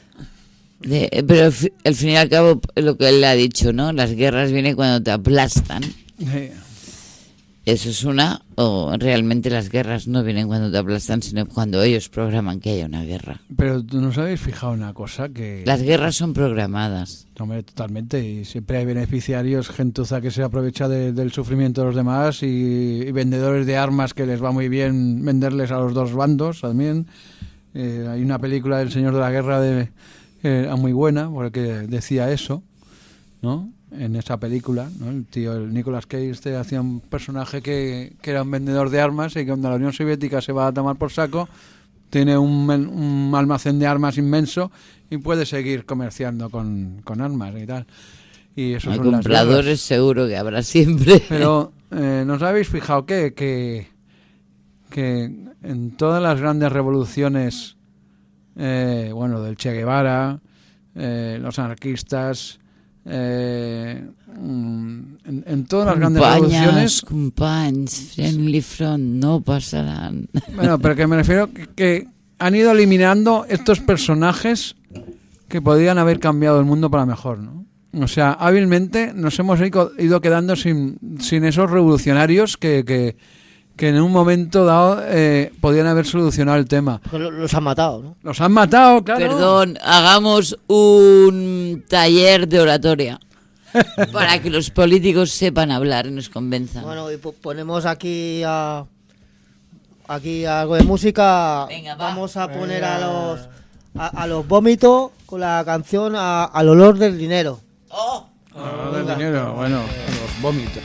De, pero al fi- al fin y al cabo, lo que él ha dicho, ¿no? Las guerras vienen cuando te aplastan.
Sí.
Eso es una, o realmente las guerras no vienen cuando te aplastan, sino cuando ellos programan que haya una guerra.
Pero ¿no os habéis fijado una cosa? Que
Las guerras son programadas.
Hombre, totalmente, y siempre hay beneficiarios, gentuza que se aprovecha de- del sufrimiento de los demás, y, y vendedores de armas que les va muy bien venderles a los dos bandos también. Eh, hay una película del Señor de la Guerra de, que era muy buena, porque decía eso, ¿no? En esa película, ¿no? El tío, el Nicolas Cage, este, hacía un personaje que, que era un vendedor de armas, y que cuando la Unión Soviética se va a tomar por saco, tiene un, men- un almacén de armas inmenso y puede seguir comerciando con, con armas y tal. Y eso
Hay
son las
compradores
guerras.
seguro que habrá siempre.
Pero eh, ¿nos habéis fijado que, que, que en todas las grandes revoluciones, eh, bueno, del Che Guevara, eh, los anarquistas, eh, mm, en, en todas las grandes
Companyes,
revoluciones,
companys, friendly front, no pasarán.
bueno, pero que me refiero que, que han ido eliminando estos personajes que podrían haber cambiado el mundo para mejor, ¿no? O sea, hábilmente nos hemos ido ido quedando sin, sin esos revolucionarios que, que, que en un momento dado eh, podían haber solucionado el tema.
Porque lo- los han matado, ¿no?
Los han matado, claro.
Perdón, hagamos un taller de oratoria. Para que los políticos sepan hablar y nos convenzan.
Bueno, y po- ponemos aquí a, aquí algo de música.
Venga, va.
Vamos a poner a los a, a los vómitos con la canción a- Al olor del dinero.
¡Oh!
Ah, del dinero, bueno, los vómitos.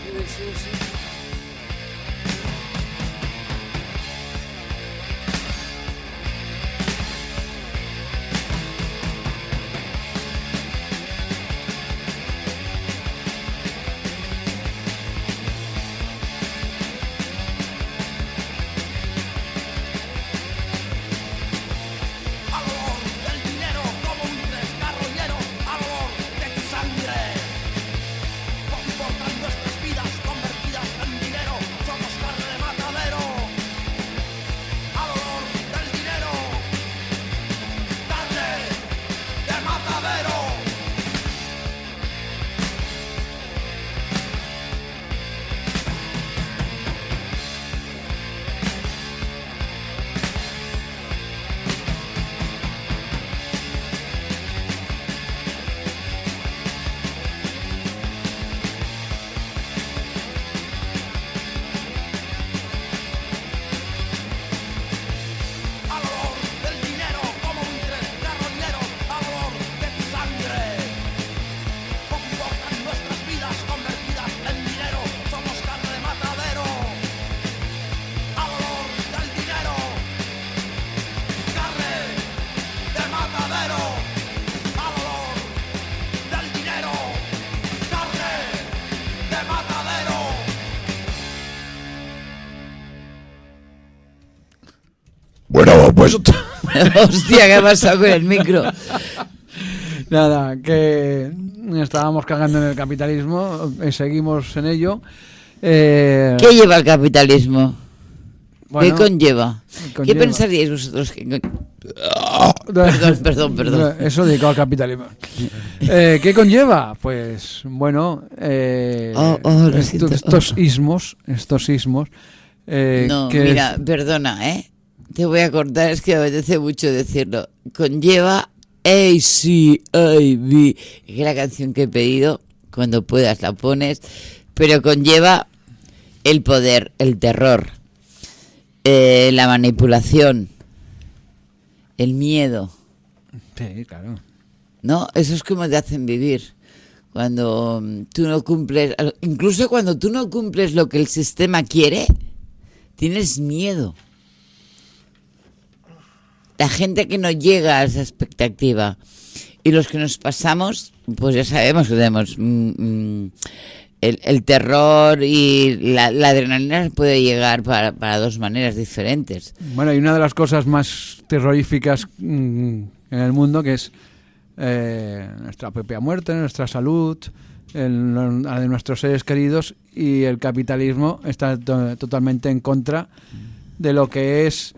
Al olor del dinero como un descarroñero, al olor de tu sangre. Poco importan nuestras vidas convertidas en dinero, somos carne de matadero. Al olor del dinero, carne de matadero. Al olor del dinero como un descarroñero, al olor de tu sangre. Poco importan nuestras vidas convertidas en dinero, somos carne de matadero. Al olor del dinero, carne de matadero. Al olor del dinero, carne de matadero.
Bueno, pues
Hostia, ¿qué ha pasado con el micro?
Nada, que estábamos cagando en el capitalismo, eh, seguimos en ello. Eh,
¿Qué lleva el capitalismo?
bueno,
¿Qué conlleva? ¿Qué
conlleva.
pensaríais vosotros? Que... con- Perdón, perdón, perdón.
Eso dedicado al capitalismo. Eh, ¿Qué conlleva? Pues, bueno, eh,
Oh, oh, lo
estos,
siento.
estos ismos, estos ismos. eh,
No,
que
mira,
es-
perdona, ¿eh? Te voy a cortar, es que me apetece mucho decirlo. Conlleva A C A B, que es la canción que he pedido. Cuando puedas la pones. Pero conlleva el poder, el terror, eh, la manipulación, el miedo,
sí, claro.
¿no? Eso es como te hacen vivir. Cuando mm, tú no cumples, incluso cuando tú no cumples lo que el sistema quiere, tienes miedo. La gente que no llega a esa expectativa y los que nos pasamos, pues ya sabemos que tenemos mm, mm, el, el terror y la, la adrenalina puede llegar para, para dos maneras diferentes.
Bueno, y una de las cosas más terroríficas mm, en el mundo, que es eh, nuestra propia muerte, nuestra salud, el- la de nuestros seres queridos, y el capitalismo está to- totalmente en contra de lo que es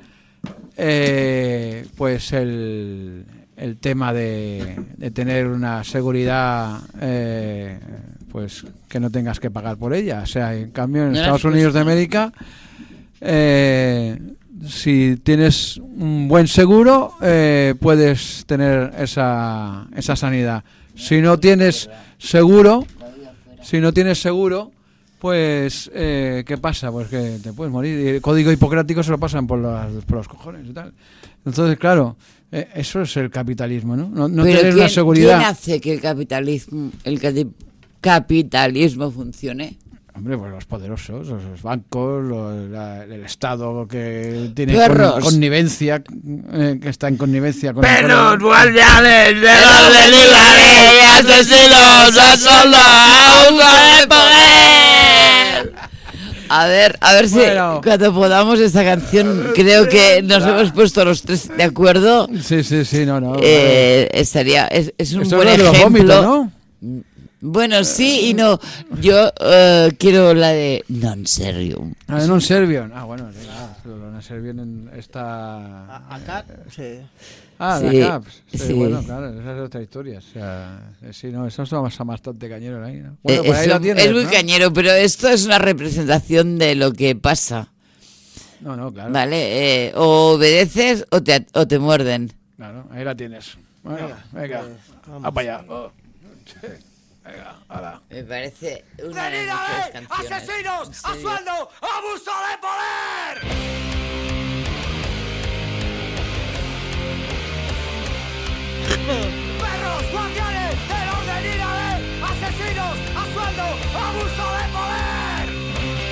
eh, pues el, el tema de, de tener una seguridad eh, pues que no tengas que pagar por ella. O sea, en cambio en
No
Estados
las
Unidos de
cuesta.
América, eh, si tienes un buen seguro, eh, puedes tener esa, esa sanidad. Si no tienes seguro, si no tienes seguro, pues, eh, ¿qué pasa? Pues que te puedes morir. Y el código hipocrático se lo pasan por los, por los cojones y tal. Entonces, claro, eh, eso es el capitalismo, ¿no? No, no
Pero
tener
¿quién,
la seguridad.
¿quién hace que el capitalismo, el cati- capitalismo funcione?
Hombre, pues los poderosos, los, los bancos, los- la- el Estado que tiene
Perros.
con- connivencia, eh, que está en connivencia con el
Perros,
poder.
guardianes de los deliberados, asesinos, a soldados de poder.
A ver, a ver si
Bueno.
cuando podamos esta canción, creo que nos hemos puesto los tres de acuerdo.
Sí, sí, sí, no, no.
Eh, estaría, es, es un
Esto
buen
es lo de los
ejemplo.
vómitos, ¿no?
Bueno, sí y no. Yo eh, quiero la de Non Serium.
Ah, de non Servion. Ah, bueno, sí, ah, lo de non Servion en- está...
A- Acá, sí.
Ah,
Sí,
la CAPS. Sí,
sí.
Bueno, claro, esa es otra historia. O sea, eh, sí, no, eso es más- bastante cañero ahí, ¿no? Bueno,
Eh,
pues ahí
eso
la tienes,
es muy
¿no?
cañero, pero esto es una representación de lo que pasa.
No, no, claro.
¿Vale? Eh, o obedeces o te, o te muerden.
Claro, ahí la tienes. Bueno, venga,
Pues, vamos.
va para allá. Oh. Venga, hala.
Me parece una de
¡Venid
las
a
mejores
ver!
canciones.
¡Asesinos!
¿En
¡A
serio?
sueldo! ¡Abuso de poder! ¡Perros! ¡Guardianes! ¡El orden ir a ver! ¡Asesinos! ¡A sueldo! ¡Abuso de poder!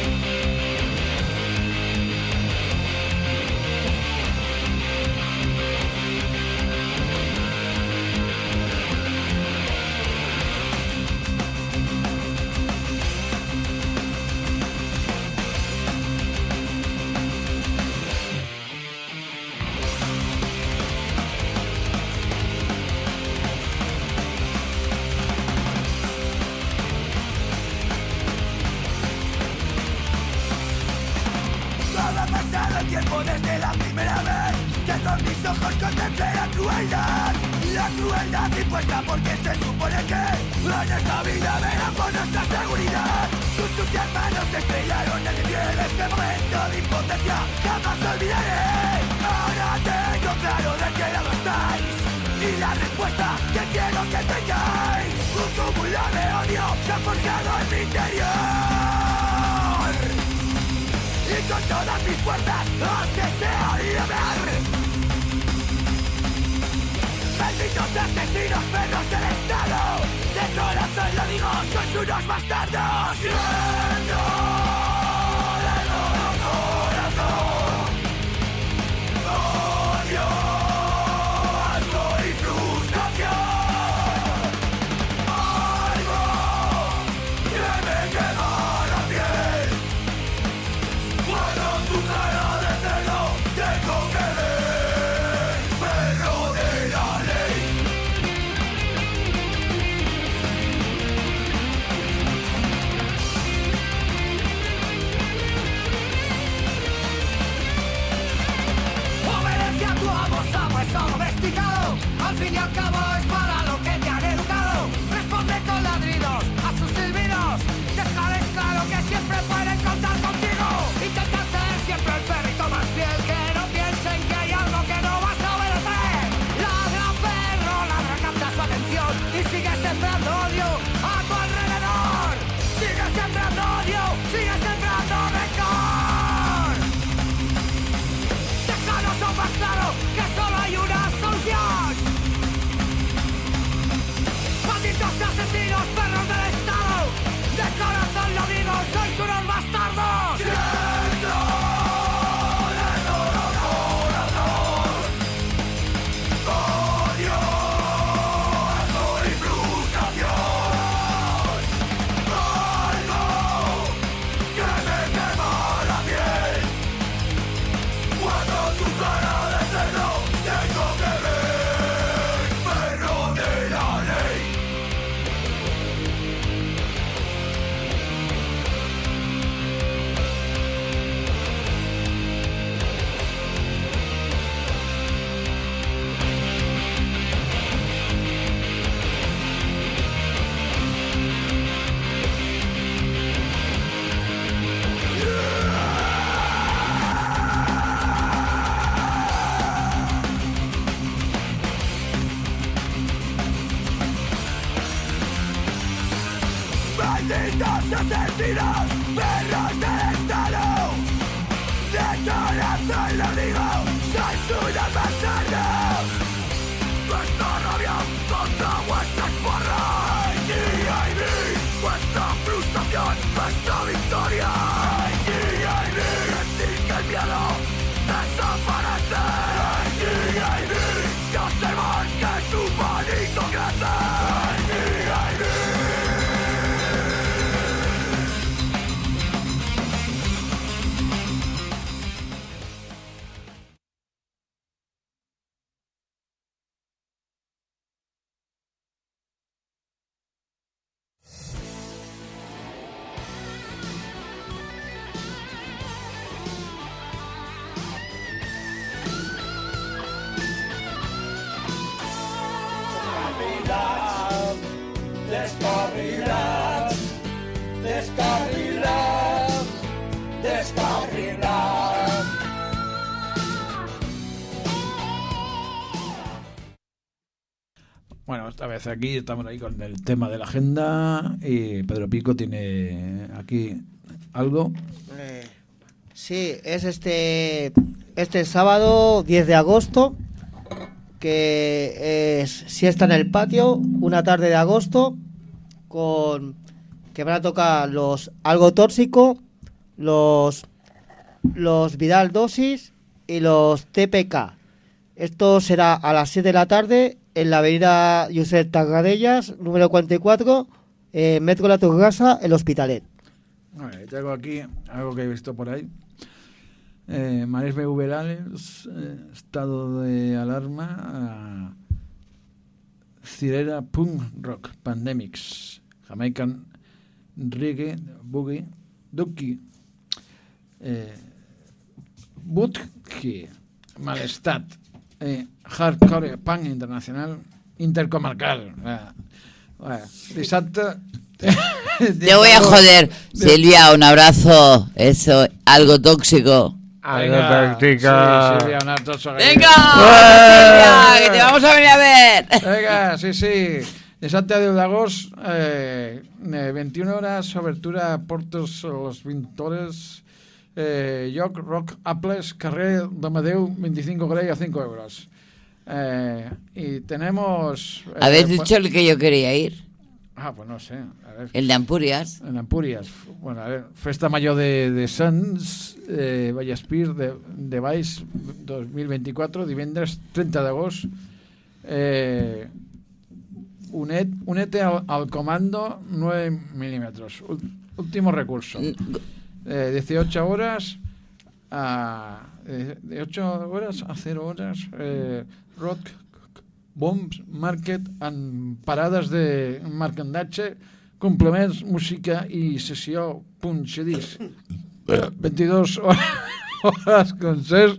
Todo ha pasado el tiempo desde la primera vez que con mis ojos contemplé la crueldad. La crueldad impuesta porque se supone que en esta vida verán por nuestra seguridad. Sus sucias manos se estrellaron en mi piel. Ese momento de impotencia jamás olvidaré. Ahora tengo claro de qué lado estáis y la respuesta que quiero que tengáis. Un cúmulo de odio se ha forjado en mi interior y con todas mis fuerzas os deseo liberar. Malditos asesinos, perros del Estado, de corazón lo digo, sois unos bastardos. Siento de todo corazón odio, asco y frustración. Algo que me quema la piel cuando tu cara de cerdo tengo que ver, perro de la ley. Obedece a tu amo, sabes, domesticado. Al fin y al cabo es para lo que te han educado. Responde con ladridos a sus silbidos. Déjales claro que siempre pueden contar contigo. Intenta ser siempre el perrito más fiel, que no piensen que hay algo que no vas a obedecer. Ladra, perro, ladra, capta su atención y sigue sembrando odio a tu alrededor. Sigue sembrando odio, sigue sembrando rencor. Déjanos aún más claro que solo hay una solución. Malditos asesinos, perros del Estado, de corazón lo digo, sois unos bastardos. Siento de todo corazón odio, asco y frustración. Algo que me quema la piel cuando tu cara de cerdo tengo que ver, perro de la ley. Malditos asesinos, perros del Estado, de corazón lo digo, sois unos bastardos. Nuestra rabia contra vuestras porras, G I B, vuestra frustración, nuestra victoria. G I B, sentir que el miedo desaparece. G I B, que observar que su pánico crece. G I B.
Bueno, esta vez aquí estamos ahí con el tema de la agenda y Pedro Pico tiene aquí algo.
Eh, sí, es este, este sábado diez de agosto, que es siesta en el patio, una tarde de agosto, con que van a tocar los Algo Tóxico, los, los Vidal Dosis y los T P K. Esto será a las siete de la tarde en la avenida Josep Tarradellas, número cuarenta y cuatro, eh, Metro La Turgasa, el Hospitalet.
Vale, tengo aquí algo que he visto por ahí. Eh, Mares Beuvelanes, eh, estado de alarma, uh, Cirera Punk Rock Pandemics, Jamaican Reggae, Boogie, Ducky, eh, Butki, Malestat, eh, Hardcore Punk Internacional Intercomarcal. Uh, uh, dissabte...
Te voy a joder, Silvia, un abrazo. Eso, Algo Tóxico.
Algo
Venga,
tóxico.
sí, Silvia, un abrazo.
¡Venga! Silvia, que te vamos a venir a ver.
Venga, sí, sí. Dissabte deu d'agost, eh, veintiuna hores, obertura Portos los Vintores, eh, lloc Rock Apples, carrer d'Amadeu, veinticinco Grey a cinco euros. Eh, y tenemos... Eh,
¿Habéis dicho el que yo quería ir?
Ah, pues no sé. A ver.
El de Ampurias.
En Ampurias. Bueno, a ver, Festa Mayor de, de Sants, eh, Vallespir de, de Baix dos mil veinticuatro, divendres treinta d'agost. Eh, unet, unete al, al comando nueve milímetros. Último recurso. Eh, dieciocho horas a eh, de ocho horas a cero horas. Eh, rock bombs, market and parades de marcandatge, complements, música i sessió punxadís. veintidós hores concerts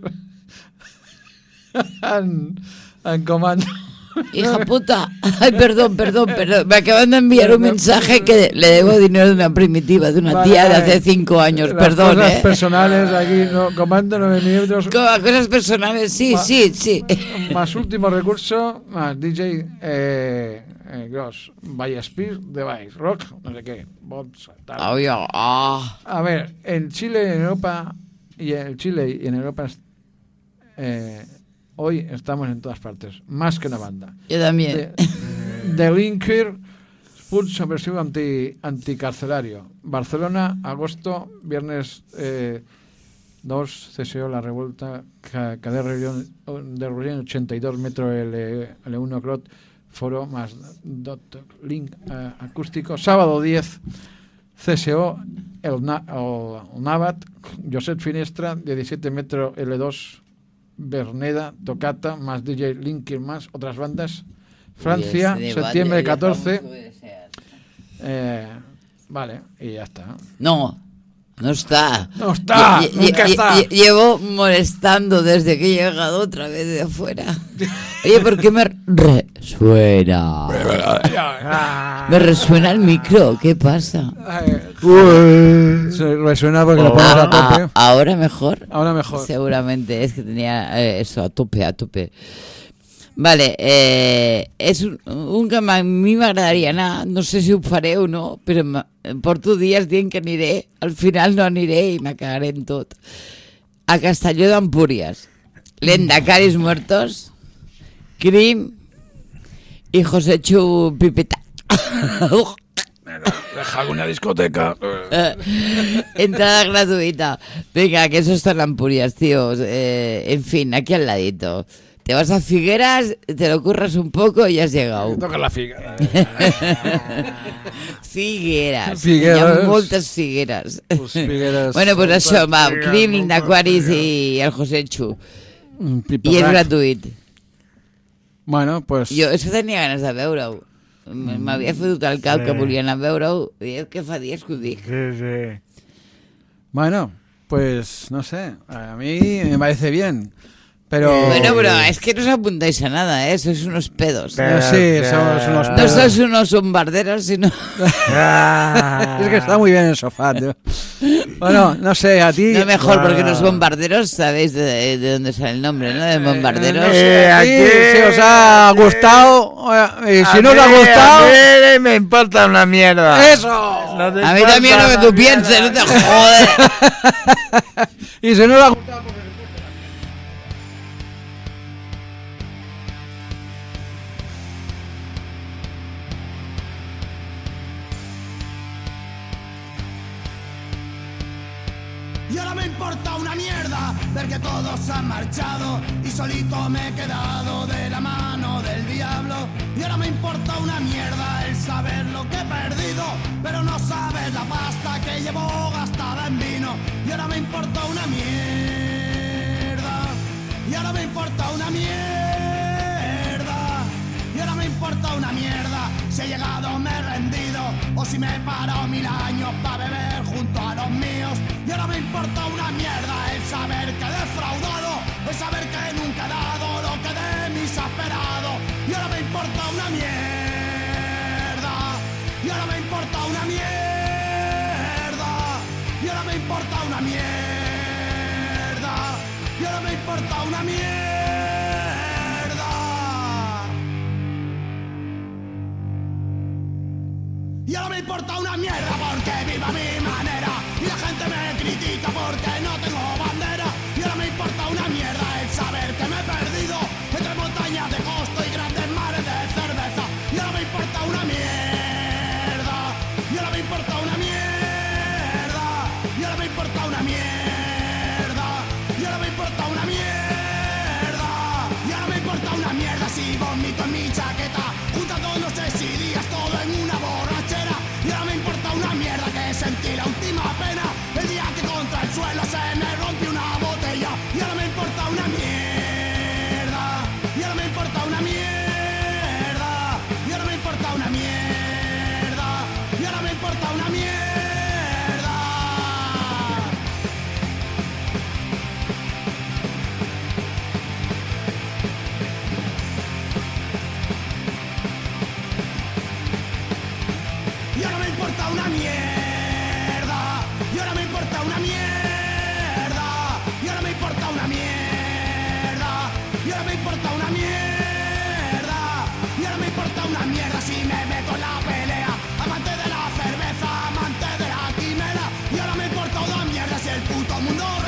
en, en comando.
Hija puta. Ay, perdón, perdón, perdón. Me acaban de enviar un mensaje que le debo dinero de una primitiva, de una tía de hace cinco años.
Las
Perdón,
cosas
¿eh?
personales aquí, no, comando nueve milímetros.
Como cosas personales, sí,
Ma-
sí, sí.
Más último recurso, más D J eh, eh, Gross, Vallespir de Baix, Rock, no sé qué, Bobs, tal.
Ay, ah.
A ver, en Chile y en Europa, y en Chile y en Europa, eh, hoy estamos en todas partes, más que una banda.
Yo también.
De, Delinquir, Food Subversivo anti, Anticarcelario. Barcelona, agosto, viernes eh, dos, C S O La Revuelta, Ca- Cadena de Rullén, ochenta y dos metros L, L1 Clot, foro más dot link eh, acústico. Sábado diez, C S O El, Na, el Navat, Josep Finestra, diecisiete metros L dos, Berneda, Tocata, más D J Linkin, más otras bandas. Francia,
Uy, este
septiembre
debate ya
catorce.
famoso de ser.
Eh, vale, y ya está.
No, no está.
No está,
Lle- lle-
nunca
lle-
está.
lle- Llevo molestando desde que he llegado otra vez de afuera. Oye, ¿por qué me resuena? Me resuena el micro, ¿qué pasa?
Se resuena porque lo
Ah,
pones a
ah,
tope.
ahora mejor.
Ahora mejor.
Seguramente, es que tenía eh, eso a tope, a tope. Vale, eh, és un, un que a mi m'agradaria anar, no sé si ho faré o no, però em porto dies dient que aniré, al final no aniré i me cagaré en tot. A Castelló d'Empúries, Lendacaris Muertos, Crim i José Chu Pipeta.
Deja alguna discoteca.
Eh, entrada gratuita. Venga, que eso está en Empúries, tíos. Eh, en fin, aquí al ladito. Te vas a Figueras, te lo curras un poco y has llegado.
Toca la figa.
Figueras.
Figueres.
Hi ha moltes figueres.
Pues Figueres.
Bueno, pues això, va,
figues,
Crim,
moltes
d'Aquaris
figues.
i el José Chu.
Un
I és
piparrac.
gratuït.
Bueno, pues...
Jo és que tenia ganes de veure-ho. M- M'havia fotut al cap
Sí.
que volia anar a veure-ho i és que fa dies que ho dic.
Sí, sí.
Bueno, pues no sé. A mí me parece bien. Pero...
Bueno, pero es que no os apuntáis a nada, ¿eh? Sois unos pedos.
Pero sí, somos unos
No
pedos.
sois unos bombarderos, sino...
Es que está muy bien el sofá, tío. Bueno, no sé, a ti...
No, mejor, porque los bombarderos sabéis de, de dónde sale el nombre, ¿no? De bombarderos.
No sé,
Eh,
a ti,
aquí-
si os ha gustado, eh, y si
A
no os ha
mí-
gustado...
a mí me importa una mierda.
¡Eso!
No te
A mí
importa
también lo que
una
tú
mierda.
pienses, no te jodes.
Y si no os ha gustado...
Y ahora me importa una mierda ver que todos han marchado y solito me he quedado de la mano del diablo. Y ahora me importa una mierda el saber lo que he perdido, pero no sabes la pasta que llevo gastada en vino. Y ahora me importa una mierda. Y ahora me importa una mierda. Y ahora me importa una mierda si he llegado, me he rendido, o si me he parado mil años para beber junto a los míos. Y ahora me importa una mierda el saber que he defraudado, el saber que nunca he dado lo que de mí se ha esperado. Y ahora me importa una mierda. Y ahora me importa una mierda. Y ahora me importa una mierda. Y ahora me importa una mierda. Y ahora me importa una mierda porque vivo a mi manera y la gente me critica porque no tengo bandera. Y ahora me importa una mierda el saber que me he perdido entre montañas de costo y grandes mares de cerveza. Y ahora me importa una mierda. Y ahora me importa una mierda. Y ahora me importa una mierda. Y ahora me importa una mierda. Y ahora me importa una mierda si vomito en mi chaqueta juntando noches y días todo en una borrachera. Y ahora me importa una mierda que sentí la última pena el día que contra el suelo se me rompió una botella. Y ahora me importa una mierda. Y ahora me importa una mierda. Y ahora me importa una mierda. Y ahora me importa una mierda. Y ahora me importa una mierda. Y ahora me importa una mierda. Y ahora me importa una mierda. Y ahora me importa una mierda. Y ahora me importa una mierda si me meto en la pelea. Amante de la cerveza, amante de la quimera. Y ahora me importa una mierda si el puto mundo